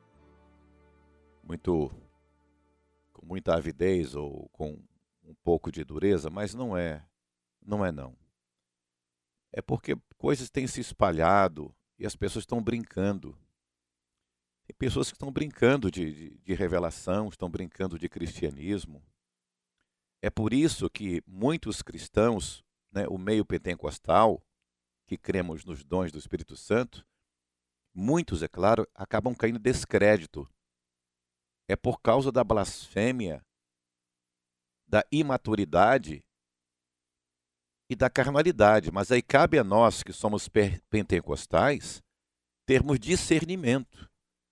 muito, com muita avidez ou com um pouco de dureza, mas não é, não é não. É porque coisas têm se espalhado e as pessoas estão brincando. Tem pessoas que estão brincando de, de, de revelação, estão brincando de cristianismo. É por isso que muitos cristãos, né, o meio pentecostal, que cremos nos dons do Espírito Santo, muitos, é claro, acabam caindo em descrédito. É por causa da blasfêmia da imaturidade e da carnalidade. Mas aí cabe a nós, que somos pentecostais, termos discernimento.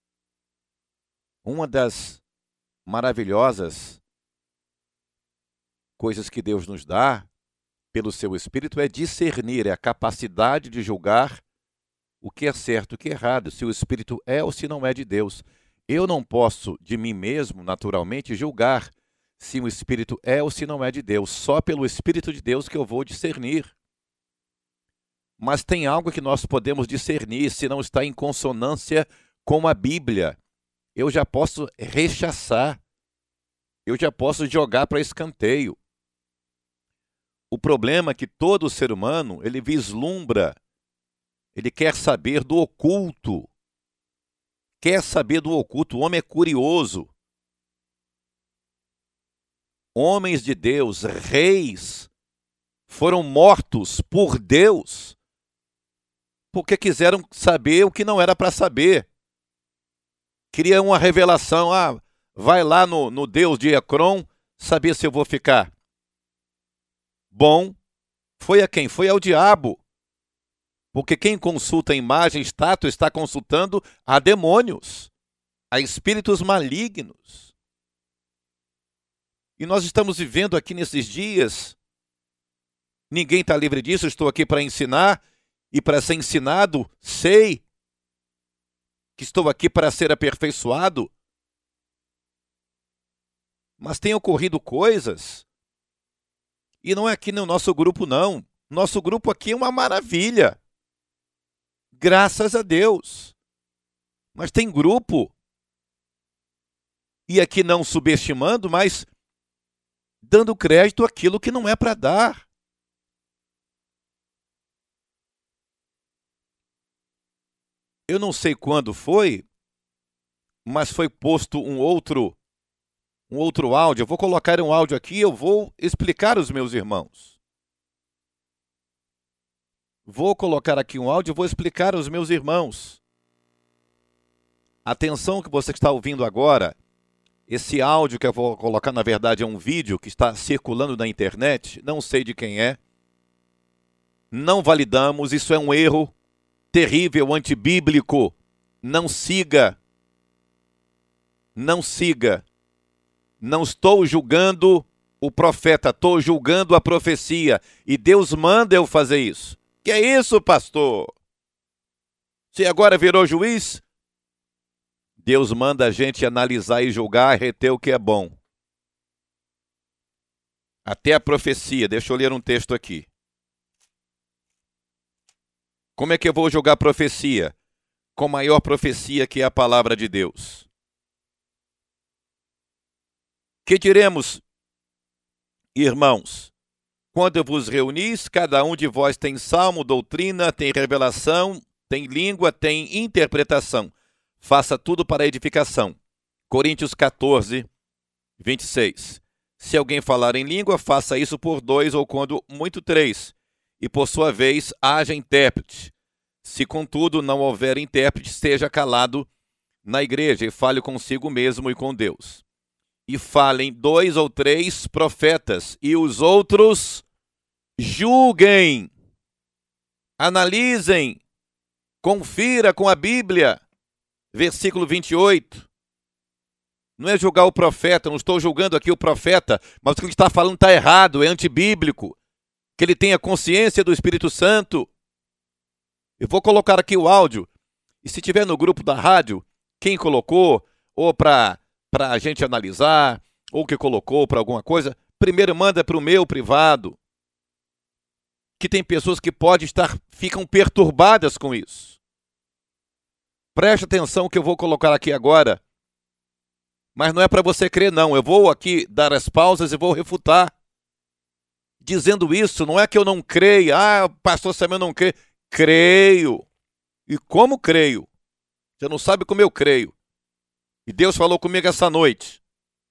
Uma das maravilhosas coisas que Deus nos dá, pelo seu Espírito, é discernir, é a capacidade de julgar o que é certo e o que é errado, se o Espírito é ou se não é de Deus. Eu não posso, de mim mesmo, naturalmente, julgar se o Espírito é ou se não é de Deus. Só pelo Espírito de Deus que eu vou discernir. Mas tem algo que nós podemos discernir se não está em consonância com a Bíblia. Eu já posso rechaçar. Eu já posso jogar para escanteio. O problema é que todo ser humano, ele vislumbra, ele quer saber do oculto. Quer saber do oculto. O homem é curioso. Homens de Deus, reis, foram mortos por Deus porque quiseram saber o que não era para saber. Queriam uma revelação. Ah, vai lá no, no Deus de Ecrom saber se eu vou ficar bom. Foi a quem? Foi ao diabo. Porque quem consulta a imagem, estátua, está consultando a demônios, a espíritos malignos. E nós estamos vivendo aqui nesses dias, ninguém está livre disso, estou aqui para ensinar, e para ser ensinado, sei que estou aqui para ser aperfeiçoado. Mas tem ocorrido coisas, e não é aqui no nosso grupo não, nosso grupo aqui é uma maravilha, graças a Deus. Mas tem grupo, e aqui não subestimando, mas dando crédito àquilo que não é para dar. Eu não sei quando foi, mas foi posto um outro, um outro áudio. Eu vou colocar um áudio aqui e eu vou explicar aos meus irmãos. Vou colocar aqui um áudio e vou explicar aos meus irmãos. Atenção que você está ouvindo agora. Esse áudio que eu vou colocar, na verdade, é um vídeo que está circulando na internet. Não sei de quem é. Não validamos. Isso é um erro terrível, antibíblico. Não siga. Não siga. Não estou julgando o profeta. Estou julgando a profecia. E Deus manda eu fazer isso. Que é isso, pastor? Você agora virou juiz? Deus manda a gente analisar e julgar, reter o que é bom. Até a profecia. Deixa eu ler um texto aqui. Como é que eu vou julgar a profecia? Com a maior profecia que é a palavra de Deus. Que diremos, irmãos? Quando vos reunis, cada um de vós tem salmo, doutrina, tem revelação, tem língua, tem interpretação. Faça tudo para edificação. Coríntios quatorze, vinte e seis. Se alguém falar em língua, faça isso por dois ou quando muito três. E por sua vez, haja intérprete. Se contudo não houver intérprete, esteja calado na igreja e fale consigo mesmo e com Deus. E falem dois ou três profetas, e os outros julguem, analisem, confira com a Bíblia. Versículo vinte e oito. Não é julgar o profeta, não estou julgando aqui o profeta, mas o que ele está falando está errado, é antibíblico. Que ele tenha consciência do Espírito Santo. Eu vou colocar aqui o áudio, e se tiver no grupo da rádio, quem colocou, ou para a gente analisar, ou que colocou para alguma coisa, primeiro manda para o meu privado. Que tem pessoas que podem estar, ficam perturbadas com isso. Preste atenção que eu vou colocar aqui agora. Mas não é para você crer, não. Eu vou aqui dar as pausas e vou refutar. Dizendo isso, não é que eu não creia. Ah, pastor Samuel não crê. Creio. E como creio? Você não sabe como eu creio. E Deus falou comigo essa noite.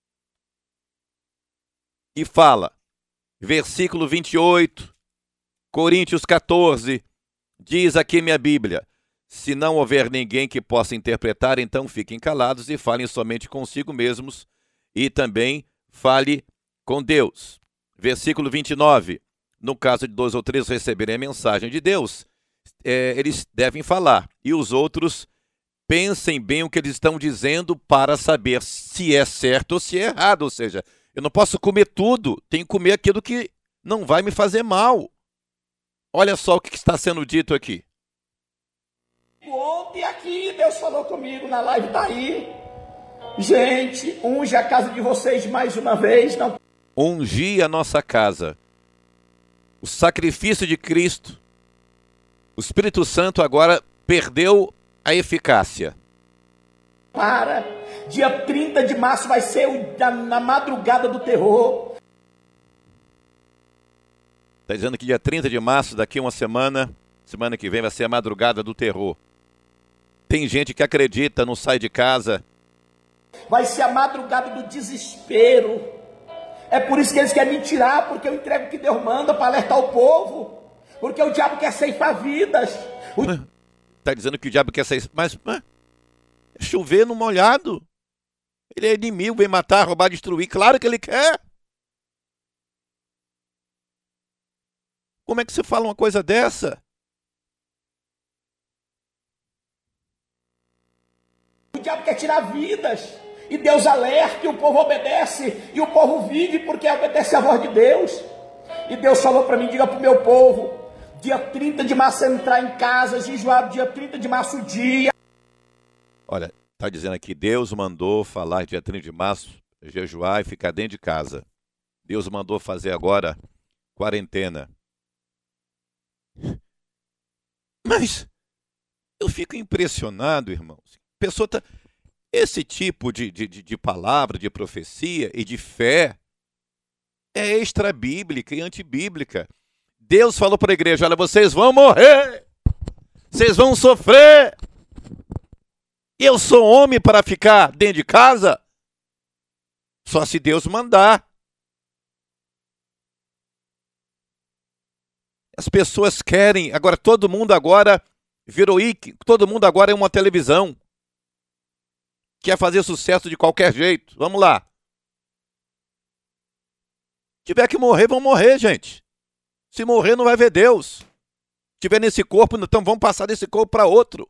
E fala, versículo vinte e oito, Coríntios quatorze, diz aqui minha Bíblia. Se não houver ninguém que possa interpretar, então fiquem calados e falem somente consigo mesmos, e também fale com Deus. Versículo vinte e nove. No caso de dois ou três receberem a mensagem de Deus, é, eles devem falar. E os outros pensem bem o que eles estão dizendo para saber se é certo ou se é errado. Ou seja, eu não posso comer tudo, tenho que comer aquilo que não vai me fazer mal. Olha só o que está sendo dito aqui. Ontem aqui Deus falou comigo na live, tá aí. Gente, unge a casa de vocês mais uma vez. Não... Ungir a nossa casa. O sacrifício de Cristo. O Espírito Santo agora perdeu a eficácia. Para. Dia trinta de março vai ser o, na, na madrugada do terror. Está dizendo que dia trinta de março, daqui uma semana, semana que vem, vai ser a madrugada do terror. Tem gente que acredita, não sai de casa. Vai ser a madrugada do desespero. É por isso que eles querem me tirar, porque eu entrego o que Deus manda para alertar o povo. Porque o diabo quer ceifar vidas. Está dizendo que o diabo quer ceifar... Mas, mas é chover no molhado. Ele é inimigo, vem matar, roubar, destruir. Claro que ele quer. Como é que você fala uma coisa dessa? O diabo quer tirar vidas. E Deus alerta e o povo obedece. E o povo vive porque obedece a voz de Deus. E Deus falou para mim, diga para o meu povo, dia trinta de março entrar em casa, jejuar dia trinta de março o dia. Olha, está dizendo aqui, Deus mandou falar dia trinta de março, jejuar e ficar dentro de casa. Deus mandou fazer agora quarentena. Mas eu fico impressionado, irmãos. A pessoa tá... Esse tipo de, de, de palavra, de profecia e de fé é extra-bíblica e antibíblica. Deus falou para a igreja, olha, vocês vão morrer, vocês vão sofrer. Eu sou homem para ficar dentro de casa? Só se Deus mandar. As pessoas querem, agora todo mundo agora virou ícone, todo mundo agora é uma televisão. Quer fazer sucesso de qualquer jeito. Vamos lá. Se tiver que morrer, vão morrer, gente. Se morrer, não vai ver Deus. Se tiver nesse corpo, então vamos passar desse corpo para outro.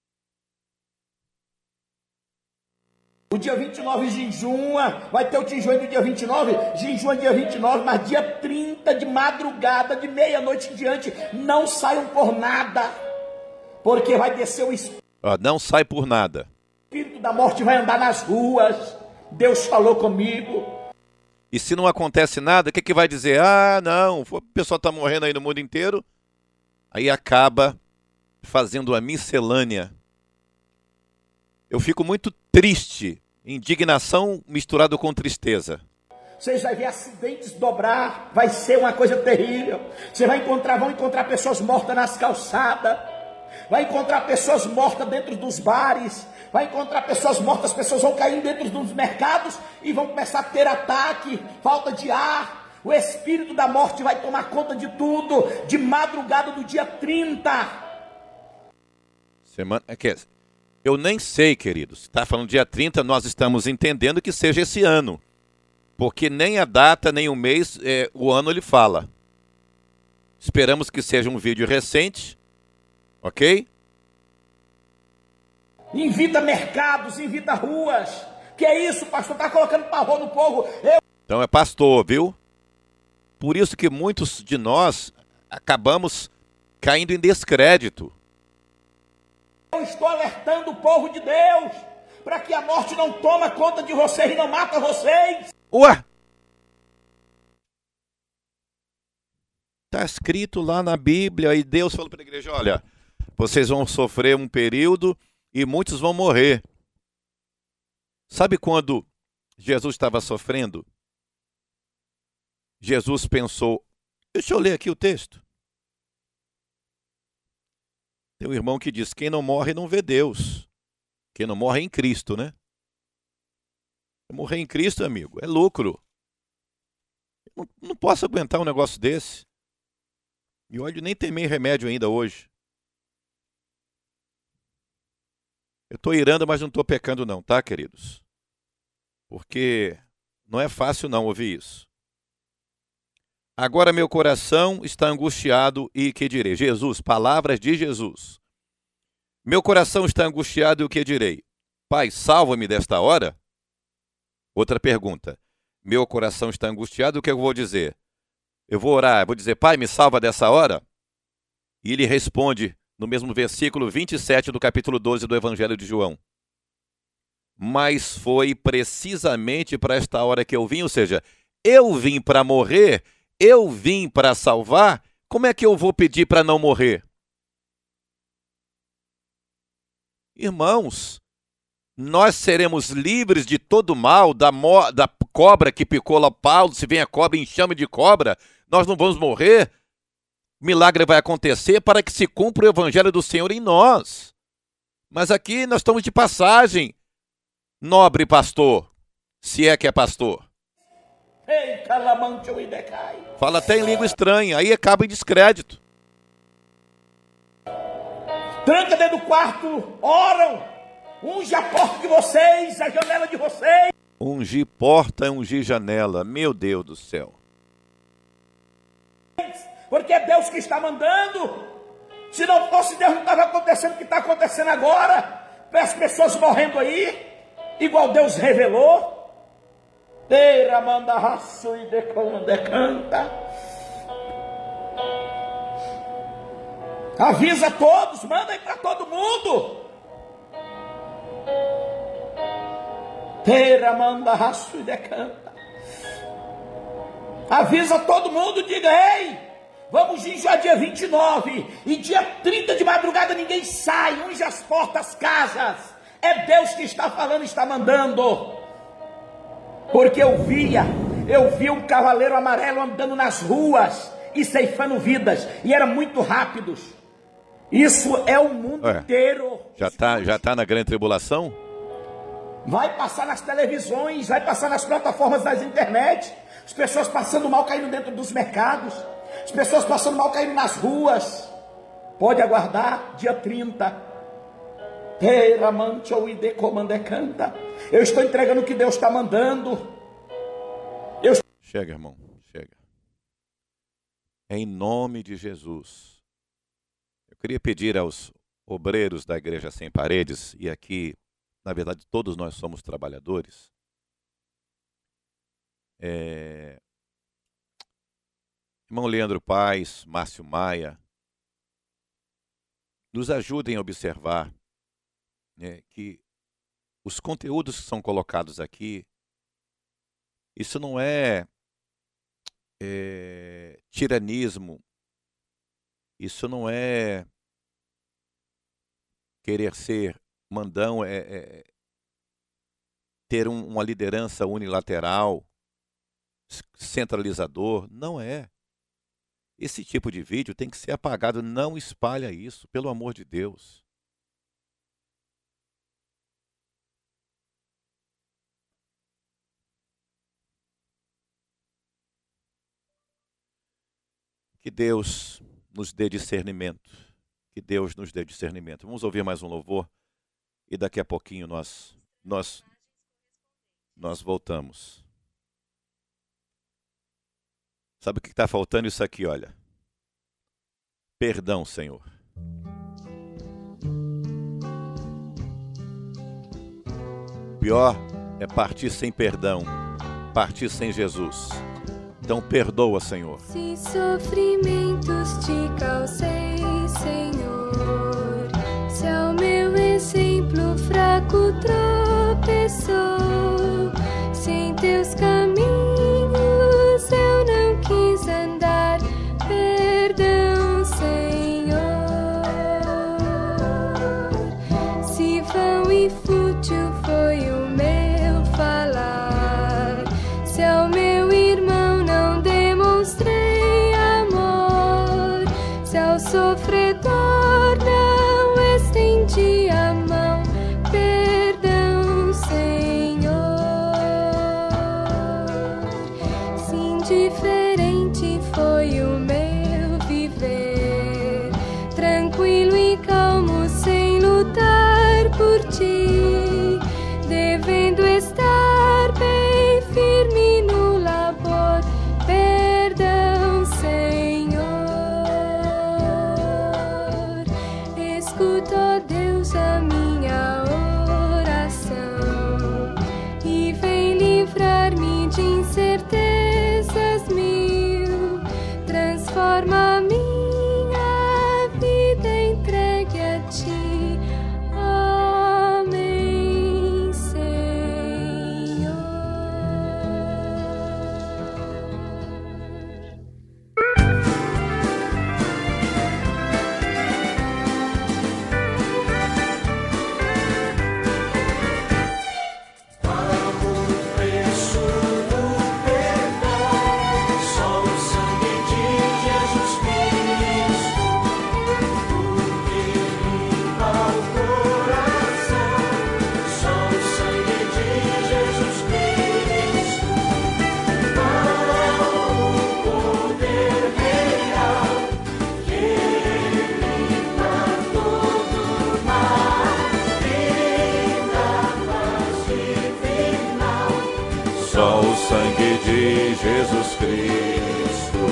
O dia vinte e nove jejua, vai ter o jejum do dia vinte e nove, jejum dia vinte e nove, mas dia trinta de madrugada, de meia-noite em diante, não saiam por nada, porque vai descer o Espírito. Ah, não sai por nada. O Espírito da morte vai andar nas ruas. Deus falou comigo. E se não acontece nada, o que, que vai dizer? Ah, não, o pessoal está morrendo aí no mundo inteiro. Aí acaba fazendo uma miscelânea. Eu fico muito triste, indignação misturado com tristeza. Vocês vão ver acidentes dobrar, vai ser uma coisa terrível. Você vai encontrar, vão encontrar pessoas mortas nas calçadas, vai encontrar pessoas mortas dentro dos bares, vai encontrar pessoas mortas, pessoas vão cair dentro dos mercados e vão começar a ter ataque, falta de ar. O espírito da morte vai tomar conta de tudo, de madrugada do dia trinta. Semana... É que... Eu nem sei, queridos. Está falando dia trinta, nós estamos entendendo que seja esse ano. Porque nem a data, nem o mês, é, o ano ele fala. Esperamos que seja um vídeo recente. Ok? Invita mercados, invita ruas. Que é isso, pastor? Está colocando pavor no povo. Eu... Então é pastor, viu? Por isso que muitos de nós acabamos caindo em descrédito. Eu estou alertando o povo de Deus para que a morte não tome conta de vocês e não mata vocês. Ué! Está escrito lá na Bíblia e Deus falou para a igreja, olha, vocês vão sofrer um período e muitos vão morrer. Sabe quando Jesus estava sofrendo? Jesus pensou, deixa eu ler aqui o texto. Tem um irmão que diz, quem não morre não vê Deus. Quem não morre é em Cristo, né? Morrer em Cristo, amigo, é lucro. Eu não, não posso aguentar um negócio desse. E olha, nem tomei remédio ainda hoje. Eu estou irando, mas não estou pecando não, tá, queridos? Porque não é fácil não ouvir isso. Agora meu coração está angustiado e que direi? Jesus, palavras de Jesus. Meu coração está angustiado e o que direi? Pai, salva-me desta hora? Outra pergunta. Meu coração está angustiado, o que eu vou dizer? Eu vou orar, eu vou dizer, Pai, me salva dessa hora? E ele responde no mesmo versículo vinte e sete do capítulo doze do Evangelho de João. Mas foi precisamente para esta hora que eu vim, ou seja, eu vim para morrer, eu vim para salvar, como é que eu vou pedir para não morrer? Irmãos, nós seremos livres de todo mal, da, mo- da cobra que picou lá Paulo, se vem a cobra, enxame de cobra, nós não vamos morrer. Milagre vai acontecer para que se cumpra o evangelho do Senhor em nós. Mas aqui nós estamos de passagem, nobre pastor, se é que é pastor. Ei, calamante o idecai. Fala até em língua estranha, aí acaba em descrédito. Tranca dentro do quarto, oram, unge a porta de vocês, a janela de vocês. Ungir porta, ungir janela, meu Deus do céu. Porque é Deus que está mandando. Se não fosse Deus, não estava acontecendo o que está acontecendo agora. As pessoas morrendo aí, igual Deus revelou. Avisa todos, manda aí para todo mundo. Avisa todo mundo, diga, ei, vamos ir já dia vinte e nove, e dia trinta de madrugada ninguém sai, unge as portas, as casas. É Deus que está falando, está mandando. Porque eu via, eu via um cavaleiro amarelo andando nas ruas e ceifando vidas, e eram muito rápidos. Isso é o mundo Ué, inteiro. Já está já tá na grande tribulação? Vai passar nas televisões, vai passar nas plataformas das internet. As pessoas passando mal, caindo dentro dos mercados. As pessoas passando mal, caindo nas ruas. Pode aguardar dia trinta. Eu estou entregando o que Deus está mandando. Eu... Chega, irmão, chega. Em nome de Jesus. Eu queria pedir aos obreiros da Igreja Sem Paredes, e aqui, na verdade, todos nós somos trabalhadores. É... Irmão Leandro Paes, Márcio Maia, nos ajudem a observar, né, que os conteúdos que são colocados aqui, isso não é, é tiranismo, isso não é querer ser mandão, é, é ter um, uma liderança unilateral, centralizador, não é. Esse tipo de vídeo tem que ser apagado, não espalha isso, pelo amor de Deus. Que Deus nos dê discernimento, que Deus nos dê discernimento. Vamos ouvir mais um louvor e daqui a pouquinho nós, nós, nós voltamos. Sabe o que está faltando? Isso aqui, olha. Perdão, Senhor. Pior é partir sem perdão, partir sem Jesus. Então perdoa, Senhor. Se sofrimentos te causei, Senhor, se ao meu exemplo fraco tropeçou, se em teus caminhos eu não quis andar, perdão, Senhor. Se vão e fútil foi o meu falar, se ao meu irmão não demonstrei amor, se ao sofredor não estendi a mão, perdão, Senhor. Se indiferente foi o meu viver, tranquilo e calmo sem lutar por ti, Só o sangue de Jesus Cristo.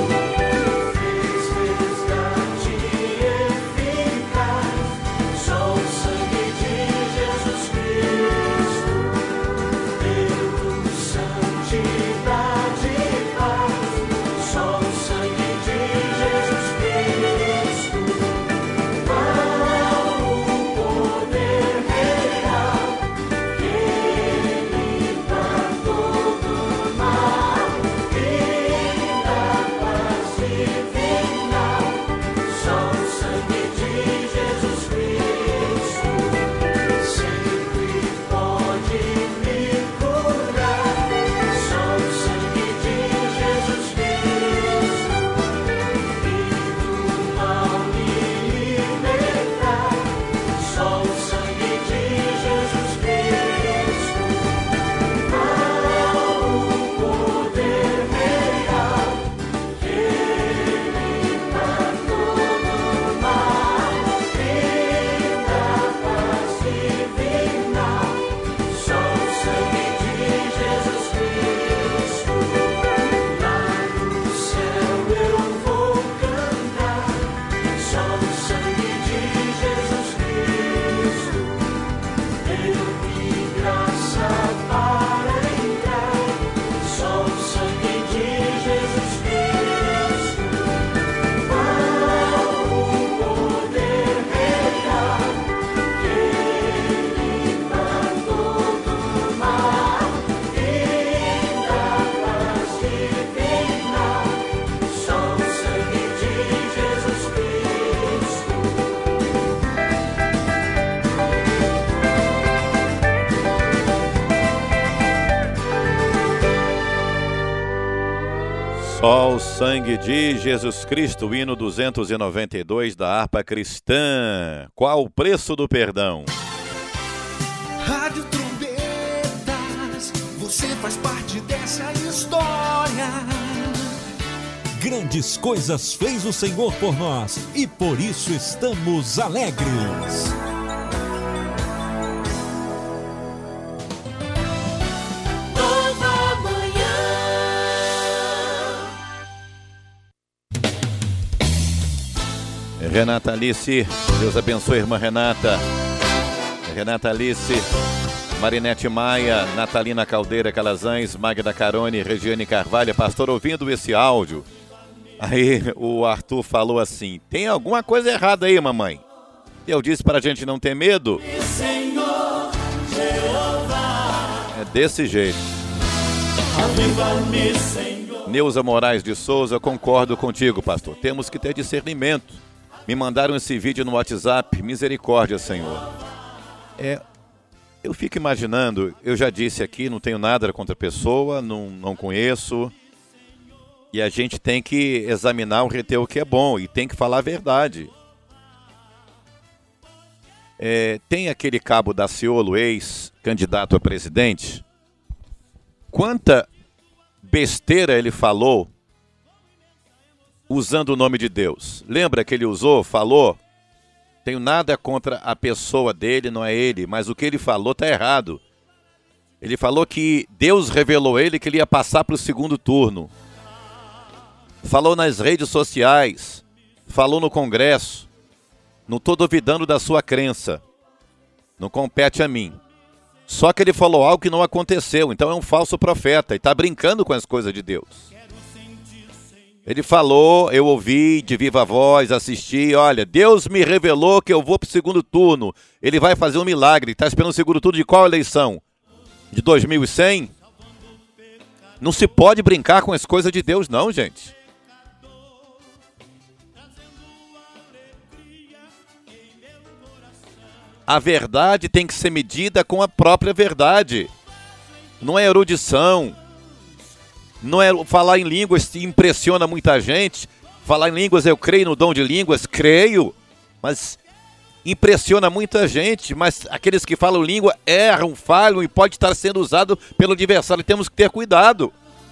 Só o sangue de Jesus Cristo, hino duzentos e noventa e dois da harpa cristã. Qual o preço do perdão? Rádio Trombetas, você faz parte dessa história. Grandes coisas fez o Senhor por nós e por isso estamos alegres. Renata Alice, Deus abençoe a irmã Renata. Renata Alice, Marinete Maia, Natalina Caldeira Calazans, Magda Carone, Regiane Carvalho. Pastor, ouvindo esse áudio, aí o Arthur falou assim: tem alguma coisa errada aí, mamãe? Eu disse para a gente não ter medo. É desse jeito. Neuza Moraes de Souza, concordo contigo, pastor. Temos que ter discernimento. Me mandaram esse vídeo no WhatsApp. Misericórdia, Senhor. É, eu fico imaginando, eu já disse aqui, não tenho nada contra a pessoa, não, não conheço. E a gente tem que examinar o reter o que é bom e tem que falar a verdade. É, tem aquele cabo Daciolo, ex-candidato a presidente. Quanta besteira ele falou usando o nome de Deus. Lembra que ele usou, falou? Tenho nada contra a pessoa dele, não é ele, mas o que ele falou está errado. Ele falou que Deus revelou a ele que ele ia passar para o segundo turno. Falou nas redes sociais, falou no Congresso. Não estou duvidando da sua crença. Não compete a mim. Só que ele falou algo que não aconteceu, então é um falso profeta e está brincando com as coisas de Deus. Ele falou, eu ouvi de viva voz, assisti, olha, Deus me revelou que eu vou para o segundo turno. Ele vai fazer um milagre. Está esperando o segundo turno de qual eleição? De dois mil e cem? Não se pode brincar com as coisas de Deus não, gente. A verdade tem que ser medida com a própria verdade. Não é erudição. Não é falar em línguas que impressiona muita gente. Falar em línguas, eu creio no dom de línguas, creio. Mas impressiona muita gente. Mas aqueles que falam língua erram, falham e pode estar sendo usado pelo adversário. Temos que ter cuidado.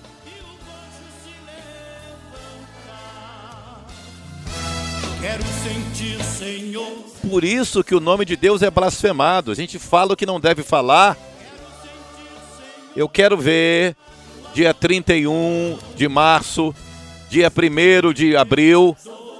Quero sentir, Senhor. Por isso que o nome de Deus é blasfemado. A gente fala o que não deve falar. Eu quero ver dia trinta e um de março, dia primeiro de abril.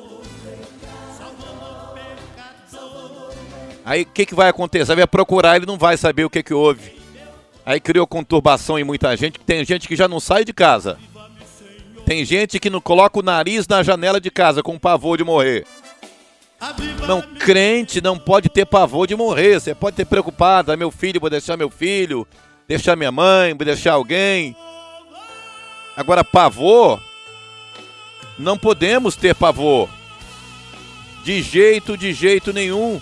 Aí o que, que vai acontecer? Vai procurar, ele não vai saber o que, que houve. Aí criou conturbação em muita gente. Tem gente que já não sai de casa. Tem gente que não coloca o nariz na janela de casa com pavor de morrer. Não, crente não pode ter pavor de morrer. Você pode ter preocupado, ah, meu filho, vou deixar meu filho, deixar minha mãe, vou deixar alguém. Agora, pavor, não podemos ter pavor. De jeito, de jeito nenhum.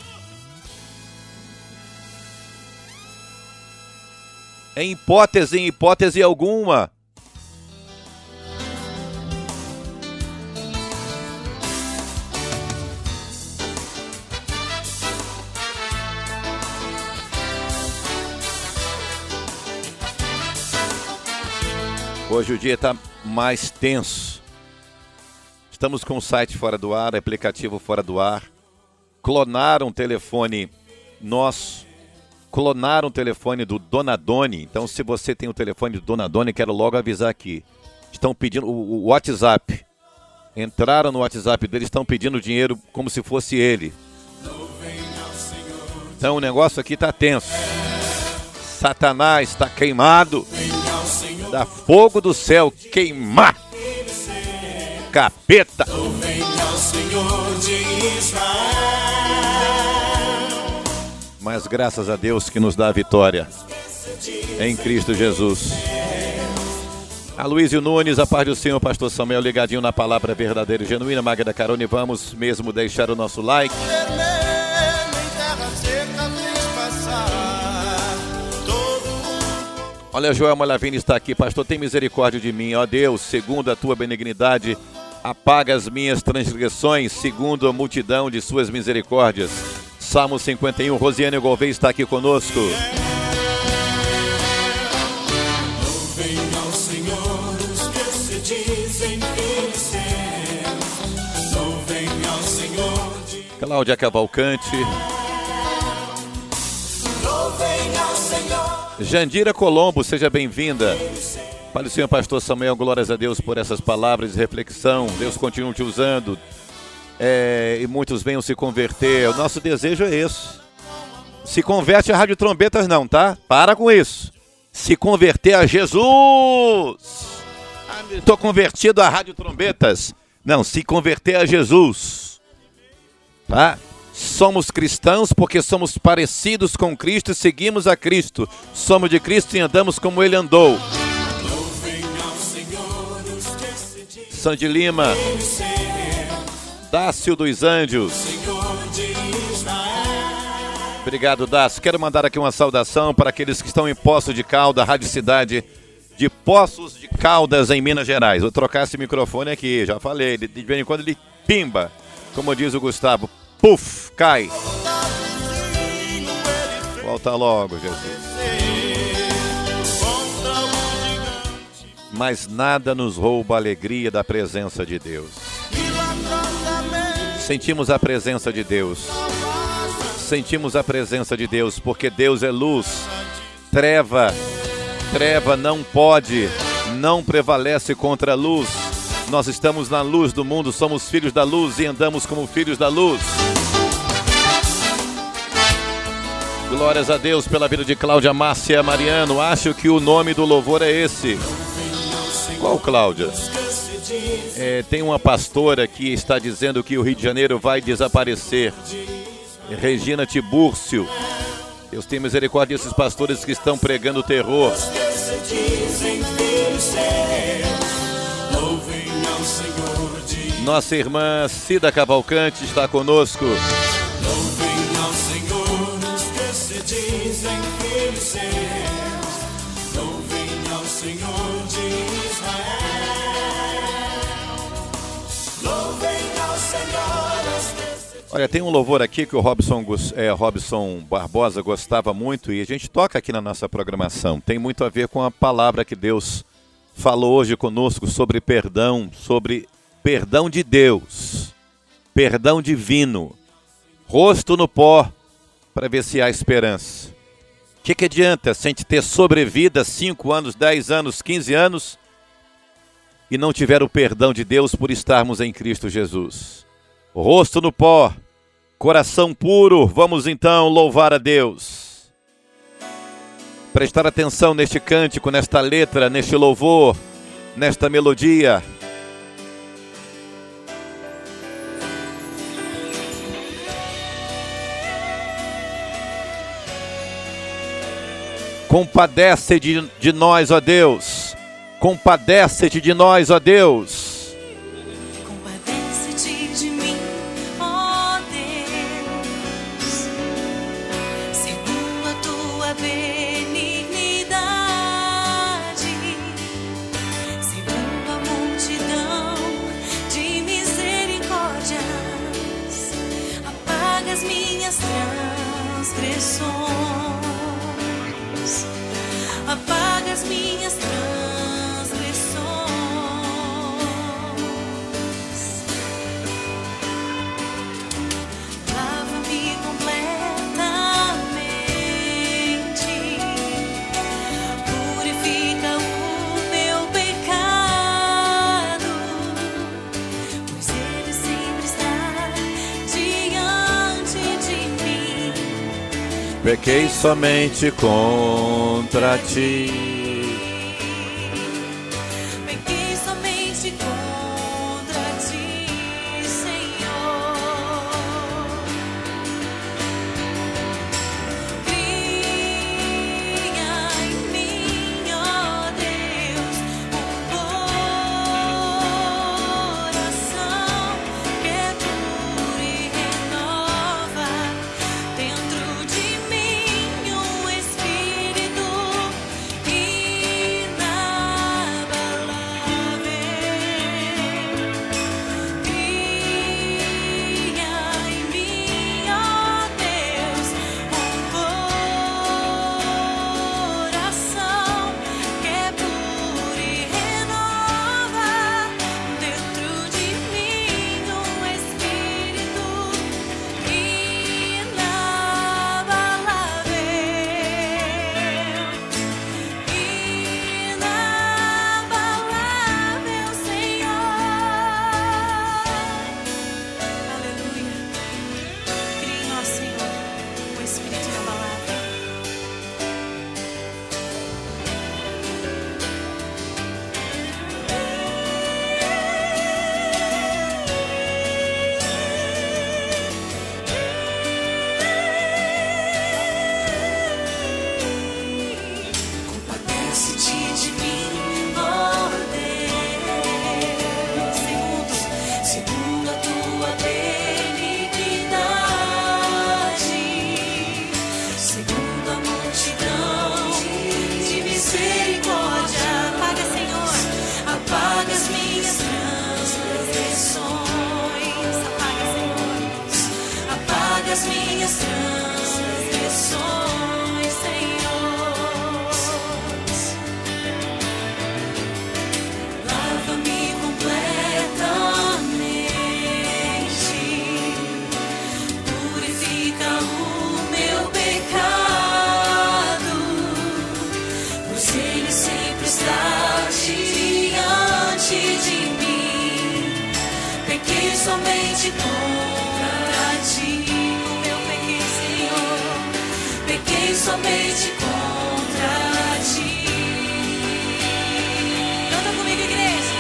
Em hipótese, em hipótese alguma. Hoje o dia está mais tenso. Estamos com o site fora do ar, aplicativo fora do ar. Clonaram o telefone nosso. Clonaram o telefone do Donadoni. Então, se você tem o telefone do Donadoni, quero logo avisar aqui. Estão pedindo o, o WhatsApp. Entraram no WhatsApp dele, estão pedindo dinheiro como se fosse ele. Então, o negócio aqui está tenso. Satanás está queimado. Dá fogo do céu queimar. Capeta. Mas graças a Deus que nos dá a vitória em Cristo Jesus. Aloysio Nunes, a paz do Senhor, pastor Samuel, ligadinho na palavra verdadeira e genuína. Magda Carone, vamos mesmo deixar o nosso like. Olha, Joel Malavini está aqui. Pastor, tem misericórdia de mim, ó Deus, segundo a tua benignidade, apaga as minhas transgressões, segundo a multidão de suas misericórdias. Salmo cinquenta e um, Rosiane Gouveia está aqui conosco. Louvem ao Senhor os que se dizem felices. Louvem ao Senhor de... Cláudia Cavalcante. Louvem ao Senhor. Jandira Colombo, seja bem-vinda. Fale, Senhor pastor Samuel, glórias a Deus por essas palavras de reflexão. Deus continue te usando. É, e muitos venham se converter. O nosso desejo é esse. Se converte a Rádio Trombetas não, tá? Para com isso. Se converter a Jesus. Estou convertido à Rádio Trombetas. Não, se converter a Jesus. Tá? Somos cristãos porque somos parecidos com Cristo e seguimos a Cristo. Somos de Cristo e andamos como Ele andou. Sandy Lima. Dácio dos Anjos. Obrigado, Dácio. Quero mandar aqui uma saudação para aqueles que estão em Poços de Caldas, Rádio Cidade de Poços de Caldas, em Minas Gerais. Vou trocar esse microfone aqui, já falei. De vez em quando ele pimba, como diz o Gustavo. Puf, cai. Volta logo, Jesus. Mas nada nos rouba a alegria da presença de Deus. Sentimos a presença de Deus. Sentimos a presença de Deus, porque Deus é luz. Treva, treva não pode, não prevalece contra a luz. Nós estamos na luz do mundo, somos filhos da luz e andamos como filhos da luz. Glórias a Deus pela vida de Cláudia Márcia Mariano. Acho que o nome do louvor é esse. Qual, Cláudia? É, tem uma pastora que está dizendo que o Rio de Janeiro vai desaparecer. Regina Tibúrcio. Deus tem misericórdia desses pastores que estão pregando terror. Nossa irmã Cida Cavalcante está conosco. Louvem ao Senhor os que se dizem felices. Louvem ao Senhor de Israel. Louvem ao Senhor os que se... Olha, tem um louvor aqui que o Robson, é, Robson Barbosa gostava muito e a gente toca aqui na nossa programação. Tem muito a ver com a palavra que Deus falou hoje conosco sobre perdão, sobre perdão de Deus, perdão divino, rosto no pó, para ver se há esperança. O que, que adianta se a gente ter sobrevida cinco anos, dez anos, quinze anos e não tiver o perdão de Deus por estarmos em Cristo Jesus. Rosto no pó, coração puro, vamos então louvar a Deus. Prestar atenção neste cântico, nesta letra, neste louvor, nesta melodia. Compadece-te de, de nós, ó Deus. Compadece-te de nós, ó Deus. Compadece-te de mim, ó Deus, segundo a tua benignidade, segundo a multidão de misericórdias, apaga as minhas transgressões. Apaga as minhas transgressões. Lava-me completamente. Purifica o meu pecado, pois ele sempre está diante de mim. Pequei somente contra ti. Pequei somente contra ti, Senhor. Cria em mim, ó Deus, um coração que é puro e renova dentro de mim um espírito as minhas transgressões, Senhor. Lava-me completamente, purifica o meu pecado, pois Ele sempre está diante de mim. Pequei somente contra ti. Pequei somente contra ti. Canta comigo, igreja.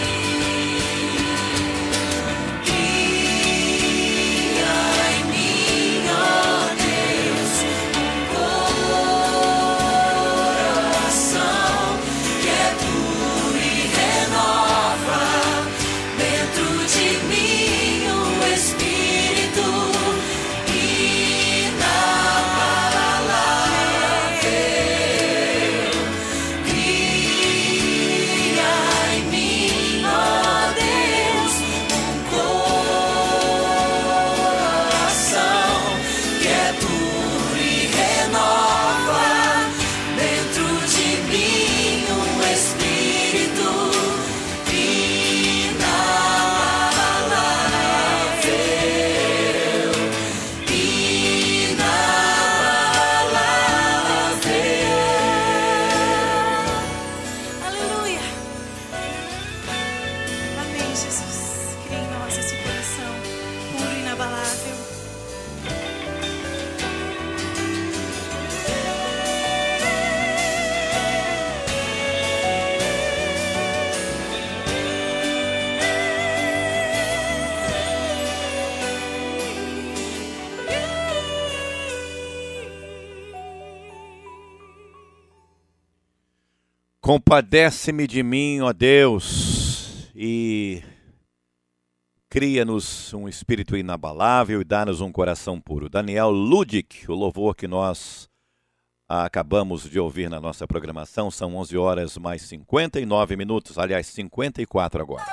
Cria em mim, ó Deus, um coração que é puro e renova dentro de mim um espírito inabalável. Compadece-me de mim, ó Deus, e cria-nos um espírito inabalável e dá-nos um coração puro. Daniel Ludick, o louvor que nós acabamos de ouvir na nossa programação, são onze horas mais cinquenta e nove minutos, aliás, cinquenta e quatro agora.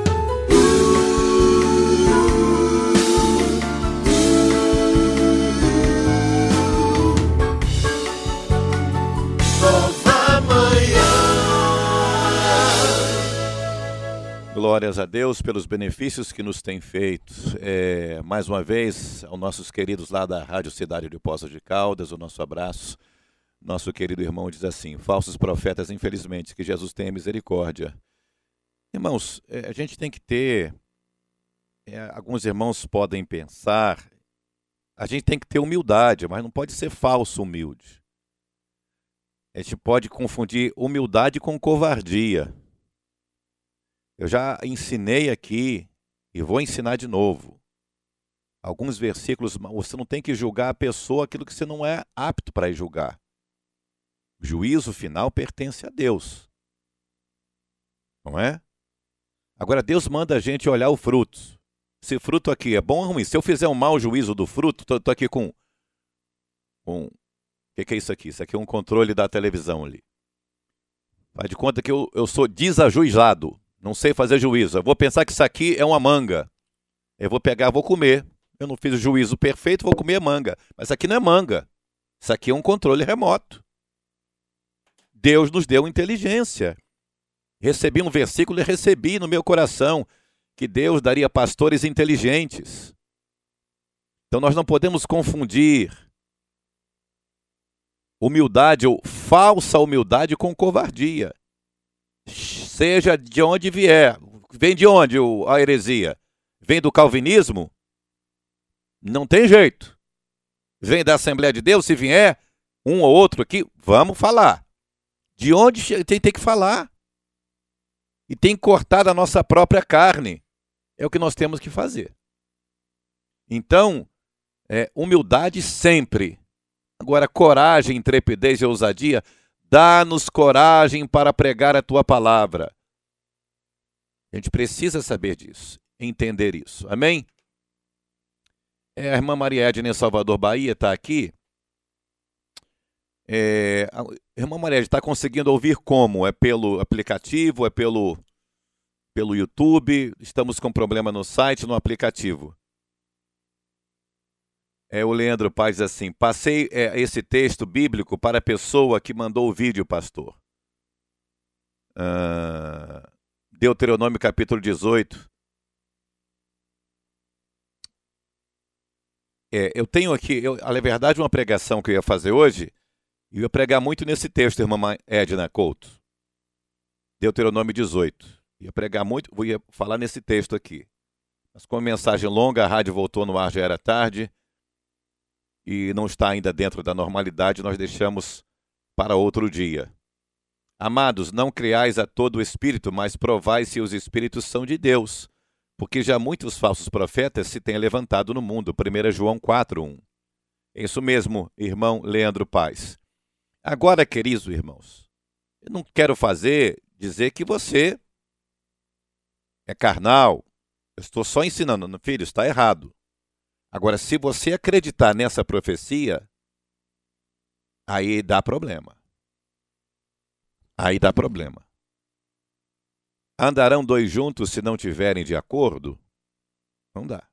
Glórias a Deus pelos benefícios que nos tem feito. É, mais uma vez, aos nossos queridos lá da Rádio Cidade de Poços de Caldas, o nosso abraço. Nosso querido irmão diz assim: falsos profetas, infelizmente, que Jesus tenha misericórdia. Irmãos, é, a gente tem que ter, é, alguns irmãos podem pensar, a gente tem que ter humildade, mas não pode ser falso humilde. A gente pode confundir humildade com covardia. Eu já ensinei aqui e vou ensinar de novo. Alguns versículos, você não tem que julgar a pessoa aquilo que você não é apto para julgar. O juízo final pertence a Deus. Não é? Agora, Deus manda a gente olhar o fruto. Esse fruto aqui é bom ou ruim? Se eu fizer um mau juízo do fruto, estou aqui com... com o que, que é isso aqui? Isso aqui é um controle da televisão ali. Faz de conta que eu, eu sou desajuizado. Não sei fazer juízo. Eu vou pensar que isso aqui é uma manga. Eu vou pegar, vou comer. Eu não fiz o juízo perfeito, vou comer manga. Mas isso aqui não é manga. Isso aqui é um controle remoto. Deus nos deu inteligência. Recebi um versículo e recebi no meu coração que Deus daria pastores inteligentes. Então nós não podemos confundir humildade ou falsa humildade com covardia. Seja de onde vier. Vem de onde a heresia? Vem do calvinismo? Não tem jeito. Vem da Assembleia de Deus? Se vier um ou outro aqui, vamos falar. De onde tem, tem que falar. E tem que cortar da nossa própria carne. É o que nós temos que fazer. Então, é, humildade sempre. Agora, coragem, intrepidez e ousadia... Dá-nos coragem para pregar a tua palavra. A gente precisa saber disso, entender isso. Amém? É, a irmã Maria Edna em Salvador, Bahia, está aqui. É, a irmã Maria Edna está conseguindo ouvir como? É pelo aplicativo? É pelo, pelo YouTube? Estamos com problema no site, no aplicativo. É, o Leandro Paz diz assim: passei é, esse texto bíblico para a pessoa que mandou o vídeo, pastor. Ah, Deuteronômio capítulo dezoito. É, eu tenho aqui, eu, na verdade, uma pregação que eu ia fazer hoje, e eu ia pregar muito nesse texto, irmã Edna Couto. Deuteronômio dezoito. Ia pregar muito, ia falar nesse texto aqui. Mas com uma mensagem longa, a rádio voltou no ar, já era tarde. E não está ainda dentro da normalidade, nós deixamos para outro dia. Amados, não criais a todo o espírito, mas provai se os espíritos são de Deus, porque já muitos falsos profetas se têm levantado no mundo. primeira João quatro, um. É isso mesmo, irmão Leandro Paz. Agora, queridos irmãos, eu não quero fazer, dizer que você é carnal. Eu estou só ensinando, filho, está errado. Agora, se você acreditar nessa profecia, aí dá problema. Aí dá problema. Andarão dois juntos se não tiverem de acordo? Não dá.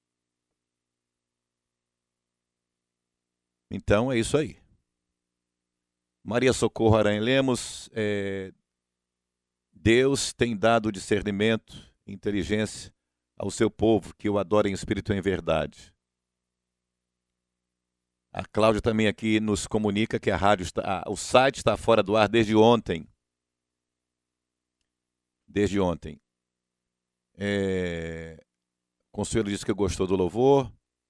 Então, é isso aí. Maria Socorro Aranha Lemos, é, Deus tem dado discernimento, inteligência ao seu povo, que o adora em espírito e em verdade. A Cláudia também aqui nos comunica que a rádio está, o site está fora do ar desde ontem. Desde ontem. É, Consuelo disse que gostou do louvor.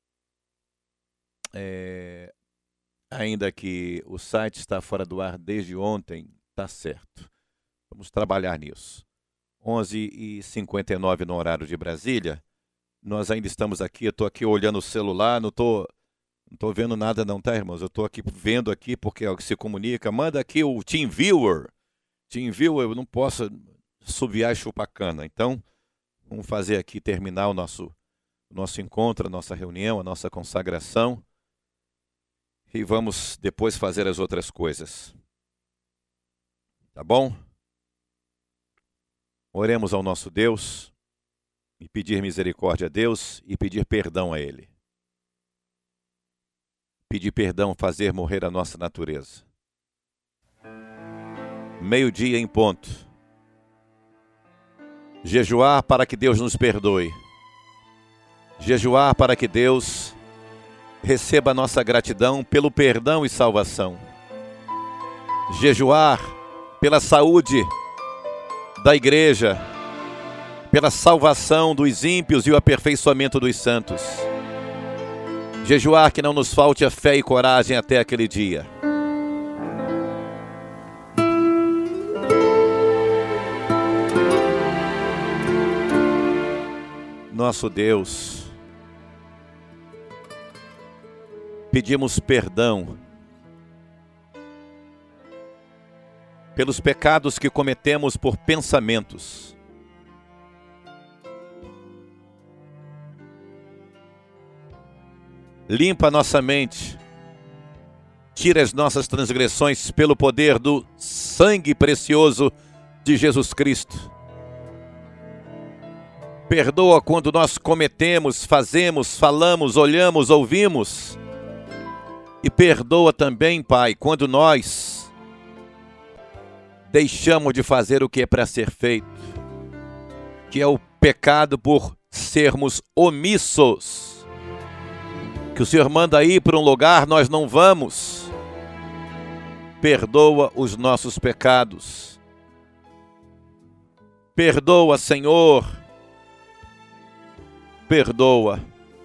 É, ainda que o site está fora do ar desde ontem, tá certo. Vamos trabalhar nisso. onze e cinquenta e nove no horário de Brasília. Nós ainda estamos aqui, eu estou aqui olhando o celular, não estou não tô vendo nada não, tá, irmãos? Eu estou aqui vendo aqui porque é o que se comunica. Manda aqui o TeamViewer. te envio, eu não posso subiar e chupar cana. Então, vamos fazer aqui, terminar o nosso, nosso encontro, a nossa reunião, a nossa consagração. E vamos depois fazer as outras coisas. Tá bom? Oremos ao nosso Deus e pedir misericórdia a Deus e pedir perdão a Ele. Pedir perdão, fazer morrer a nossa natureza. Meio-dia em ponto. Jejuar para que Deus nos perdoe. Jejuar para que Deus receba a nossa gratidão pelo perdão e salvação. Jejuar pela saúde da igreja, pela salvação dos ímpios e o aperfeiçoamento dos santos. Jejuar que não nos falte a fé e coragem até aquele dia. Nosso Deus, pedimos perdão pelos pecados que cometemos por pensamentos, limpa nossa mente, tira as nossas transgressões pelo poder do sangue precioso de Jesus Cristo. Perdoa quando nós cometemos, fazemos, falamos, olhamos, ouvimos. E perdoa também, Pai, quando nós deixamos de fazer o que é para ser feito, que é o pecado por sermos omissos. Que o Senhor manda ir para um lugar, nós não vamos. Perdoa os nossos pecados. Perdoa, Senhor. Perdoa.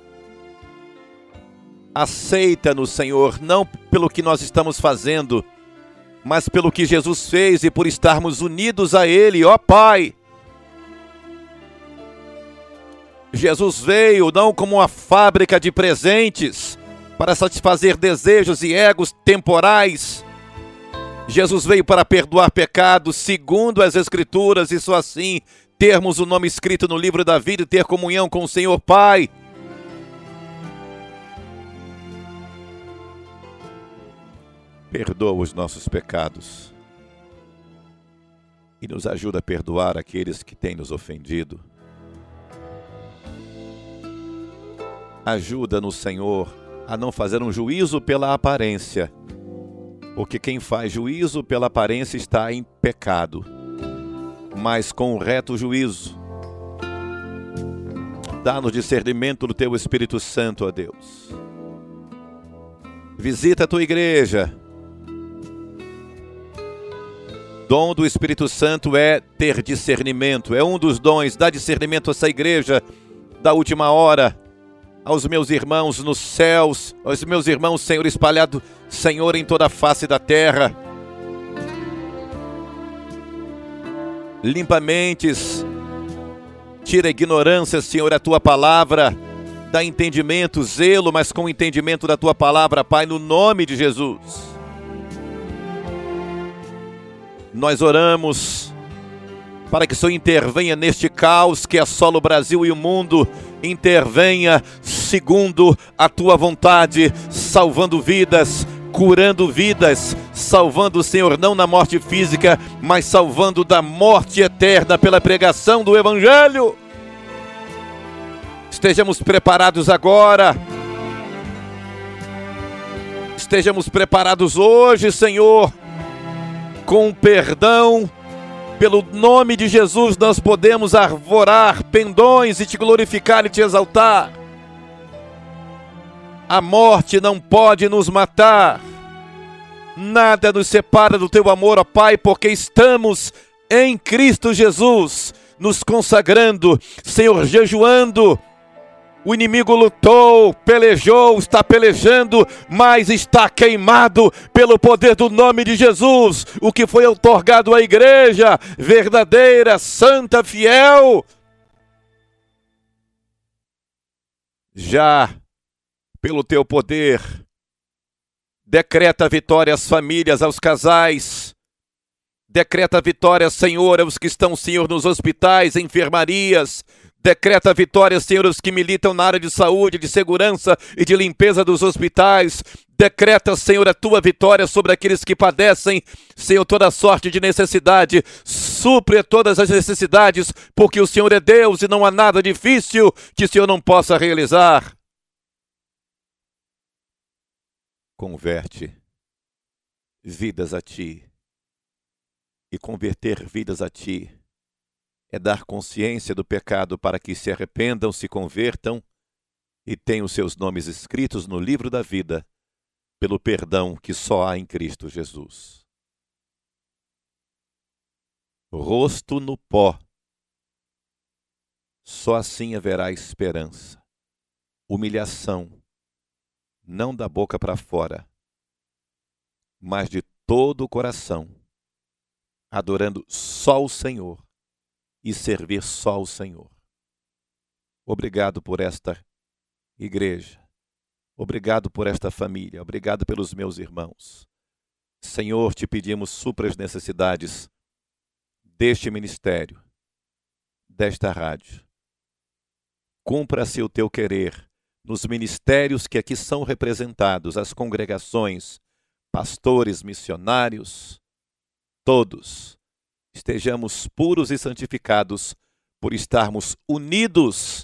Aceita-nos, Senhor, não pelo que nós estamos fazendo, mas pelo que Jesus fez e por estarmos unidos a Ele, ó Pai. Jesus veio não como uma fábrica de presentes para satisfazer desejos e egos temporais. Jesus veio para perdoar pecados segundo as Escrituras, e só assim termos o nome escrito no livro da vida e ter comunhão com o Senhor Pai. Perdoa os nossos pecados e nos ajuda a perdoar aqueles que têm nos ofendido. Ajuda-nos, Senhor, a não fazer um juízo pela aparência, porque quem faz juízo pela aparência está em pecado. Mas com o reto juízo, dá-nos discernimento do Teu Espírito Santo, ó Deus. Visita a Tua igreja. Dom do Espírito Santo é ter discernimento, é um dos dons. Dá discernimento a essa igreja da última hora, aos meus irmãos nos céus, aos meus irmãos, Senhor, espalhado, Senhor, em toda a face da terra. Limpa mentes, tira a ignorância, Senhor, a Tua palavra, dá entendimento, zelo, mas com o entendimento da Tua palavra, Pai, no nome de Jesus. Nós oramos para que o Senhor intervenha neste caos que assola o Brasil e o mundo, intervenha segundo a Tua vontade, salvando vidas, curando vidas, salvando, Senhor, não na morte física, mas salvando da morte eterna pela pregação do Evangelho. Estejamos preparados agora. Estejamos preparados hoje, Senhor, com perdão. Pelo nome de Jesus nós podemos arvorar pendões e Te glorificar e Te exaltar. A morte não pode nos matar. Nada nos separa do Teu amor, ó Pai, porque estamos em Cristo Jesus, nos consagrando, Senhor, jejuando. O inimigo lutou, pelejou, está pelejando, mas está queimado pelo poder do nome de Jesus, o que foi outorgado à igreja verdadeira, santa, fiel. Já pelo Teu poder, decreta vitória às famílias, aos casais, Decreta vitória, Senhor, aos que estão, Senhor, nos hospitais, enfermarias. Decreta vitória, Senhor, aos que militam na área de saúde, de segurança e de limpeza dos hospitais. Decreta, Senhor, a tua vitória sobre aqueles que padecem, Senhor, toda sorte de necessidade. Supre todas as necessidades, porque o Senhor é Deus e não há nada difícil que o Senhor não possa realizar. Converte vidas a ti. E converter vidas a ti é dar consciência do pecado para que se arrependam, se convertam e tenham seus nomes escritos no livro da vida, pelo perdão que só há em Cristo Jesus. Rosto no pó. Só assim haverá esperança. Humilhação, não da boca para fora, mas de todo o coração, adorando só o Senhor e servir só o Senhor. Obrigado por esta igreja. Obrigado por esta família. Obrigado pelos meus irmãos. Senhor, te pedimos, supra as necessidades deste ministério, desta rádio. Cumpra-se o teu querer nos ministérios que aqui são representados, as congregações, pastores, missionários, todos estejamos puros e santificados por estarmos unidos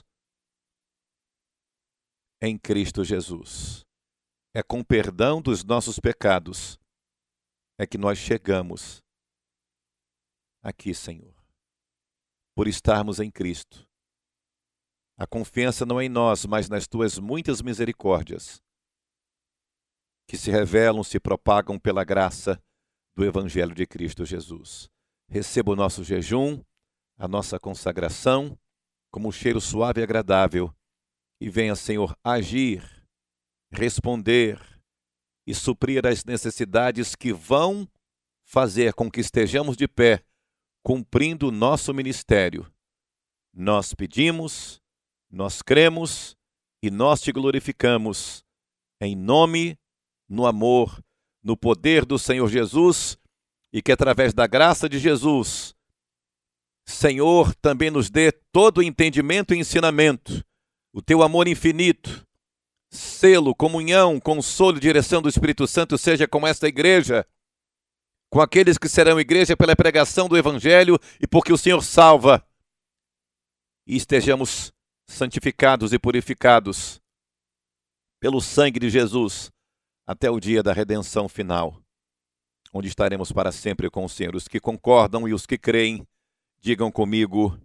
em Cristo Jesus. É com perdão dos nossos pecados é que nós chegamos aqui, Senhor, por estarmos em Cristo. A confiança não é em nós, mas nas tuas muitas misericórdias que se revelam, se propagam pela graça do Evangelho de Cristo Jesus. Receba o nosso jejum, a nossa consagração, como um cheiro suave e agradável, e venha, Senhor, agir, responder e suprir as necessidades que vão fazer com que estejamos de pé, cumprindo o nosso ministério. Nós pedimos, nós cremos e nós te glorificamos, em nome, no amor, no poder do Senhor Jesus, e que através da graça de Jesus, Senhor, também nos dê todo o entendimento e ensinamento, o teu amor infinito, selo, comunhão, consolo e direção do Espírito Santo seja com esta igreja, com aqueles que serão igreja pela pregação do Evangelho e porque o Senhor salva, e estejamos santificados e purificados pelo sangue de Jesus, até o dia da redenção final, onde estaremos para sempre com o Senhor. Os que concordam e os que creem, digam comigo,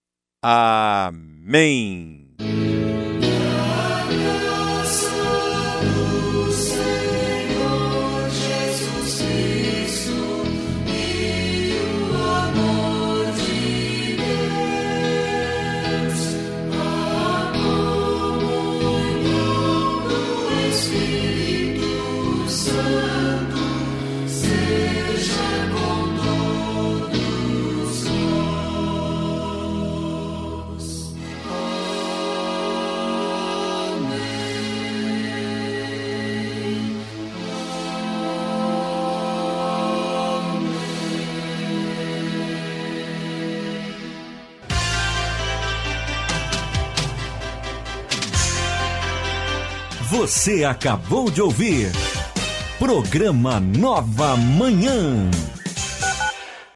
amém. Você acabou de ouvir Programa Nova Manhã.